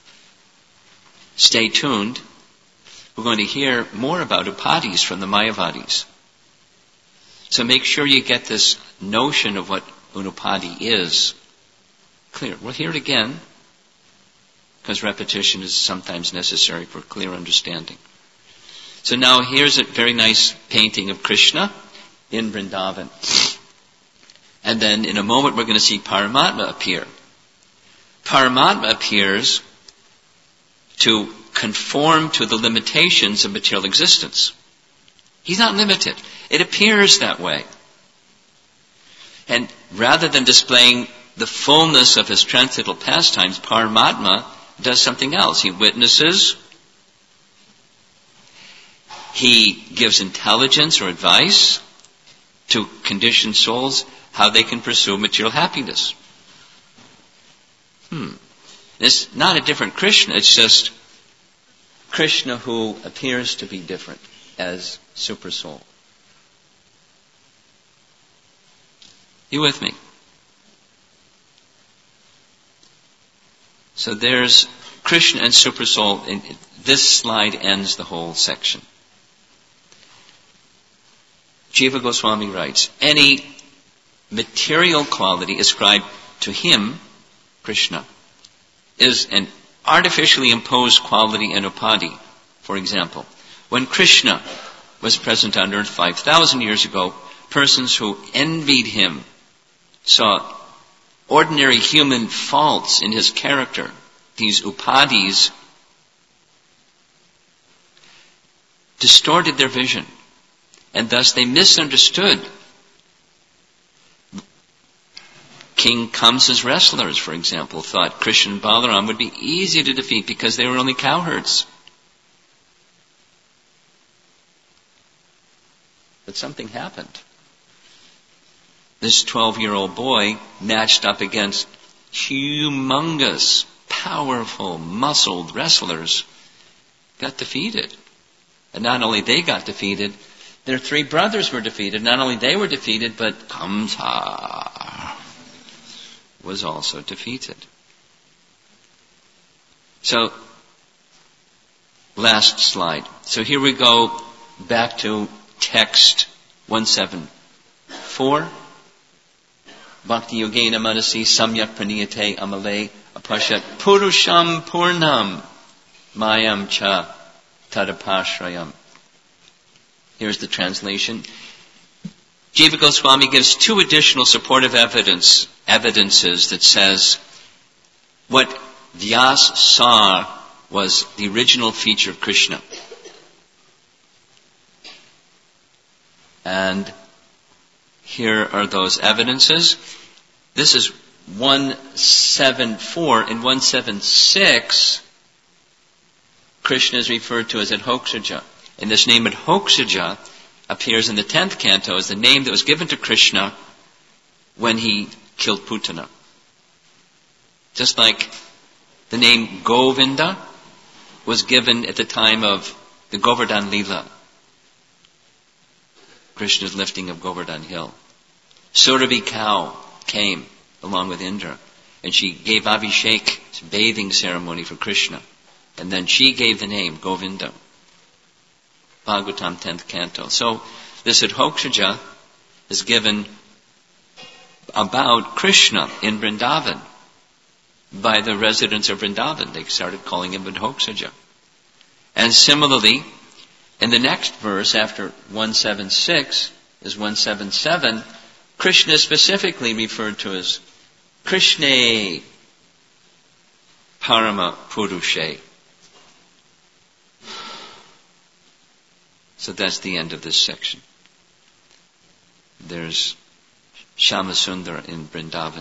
stay tuned, we're going to hear more about Upadis from the Mayavadis. So make sure you get this notion of what an Upadi is clear. We'll hear it again, because repetition is sometimes necessary for clear understanding. So now here's a very nice painting of Krishna in Vrindavan. And then in a moment we're going to see Paramatma appear. Paramatma appears to conform to the limitations of material existence. He's not limited. It appears that way. And rather than displaying the fullness of his transcendental pastimes, Paramatma does something else. He witnesses, he gives intelligence or advice to conditioned souls how they can pursue material happiness. It's not a different Krishna, it's just Krishna who appears to be different as Super Soul. You with me? So there's Krishna and Super Soul. This slide ends the whole section. Jiva Goswami writes, any material quality ascribed to him, Krishna, is an artificially imposed quality in Upadi. For example, when Krishna was present on earth 5,000 years ago, persons who envied him saw ordinary human faults in his character, these Upadis, distorted their vision, and thus they misunderstood King Kamsa's wrestlers, for example, thought Krishna and Balaram would be easy to defeat because they were only cowherds. But something happened. This 12-year-old boy matched up against humongous, powerful, muscled wrestlers, got defeated. And not only they got defeated, their three brothers were defeated. Not only they were defeated, but Kamsa was also defeated. So, last slide. So here we go back to text 174. Bhakti Yogena Manasi Samyak Praniyate Amale Apashat Purusham Purnam Mayam Cha Tadapashrayam. Here's the translation. Jiva Goswami gives two additional supportive evidences that says what Vyas saw was the original feature of Krishna. And here are those evidences. This is 174. In 176, Krishna is referred to as Adhokshaja. And this name Adhokshaja appears in the 10th canto as the name that was given to Krishna when he killed Putana. Just like the name Govinda was given at the time of the Govardhan Leela, Krishna's lifting of Govardhan Hill. Surabhi cow came along with Indra, and she gave Abhishek, bathing ceremony for Krishna, and then she gave the name Govinda. Bhagavatam 10th canto. So this Adhokshaja is given about Krishna in Vrindavan by the residents of Vrindavan. They started calling him Adhokshaja. And similarly, in the next verse after 176 is 177, Krishna is specifically referred to as Krishna Parama Purushe. So that's the end of this section. There's Shyamasundara in Vrindavan.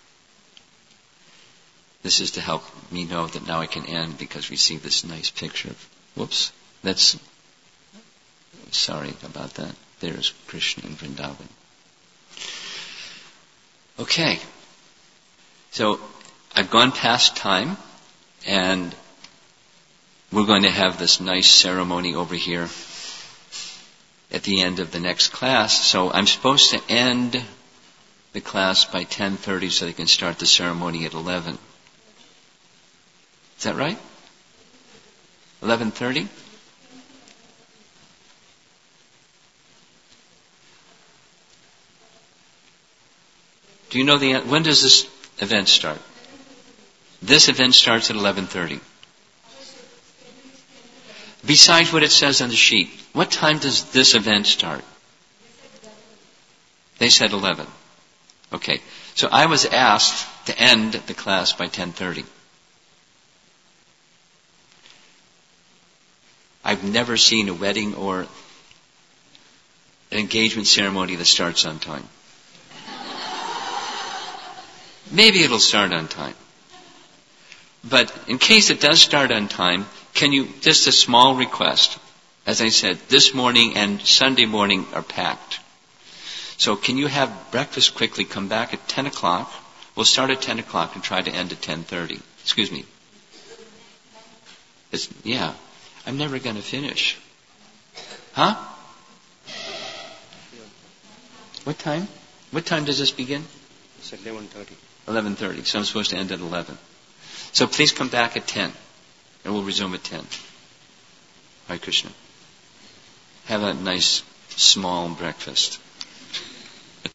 This is to help me know that now I can end because we see this nice picture of, sorry about that. There's Krishna in Vrindavan. Okay. So I've gone past time, and we're going to have this nice ceremony over here at the end of the next class. So I'm supposed to end the class by 10:30 so they can start the ceremony at 11. Is that right? 11:30? Do you know when does this event start? This event starts at 11:30. Besides what it says on the sheet, what time does this event start? They said 11. Okay. So I was asked to end the class by 10:30. I've never seen a wedding or an engagement ceremony that starts on time. Maybe it'll start on time. But in case it does start on time, can you, just a small request. As I said, this morning and Sunday morning are packed. So can you have breakfast quickly, come back at 10 o'clock. We'll start at 10 o'clock and try to end at 10:30. Excuse me. I'm never going to finish. Huh? What time? What time does this begin? It's at 11:30. 11:30. So I'm supposed to end at 11. So please come back at 10. And we'll resume at 10. Hare Krishna. Have a nice small breakfast.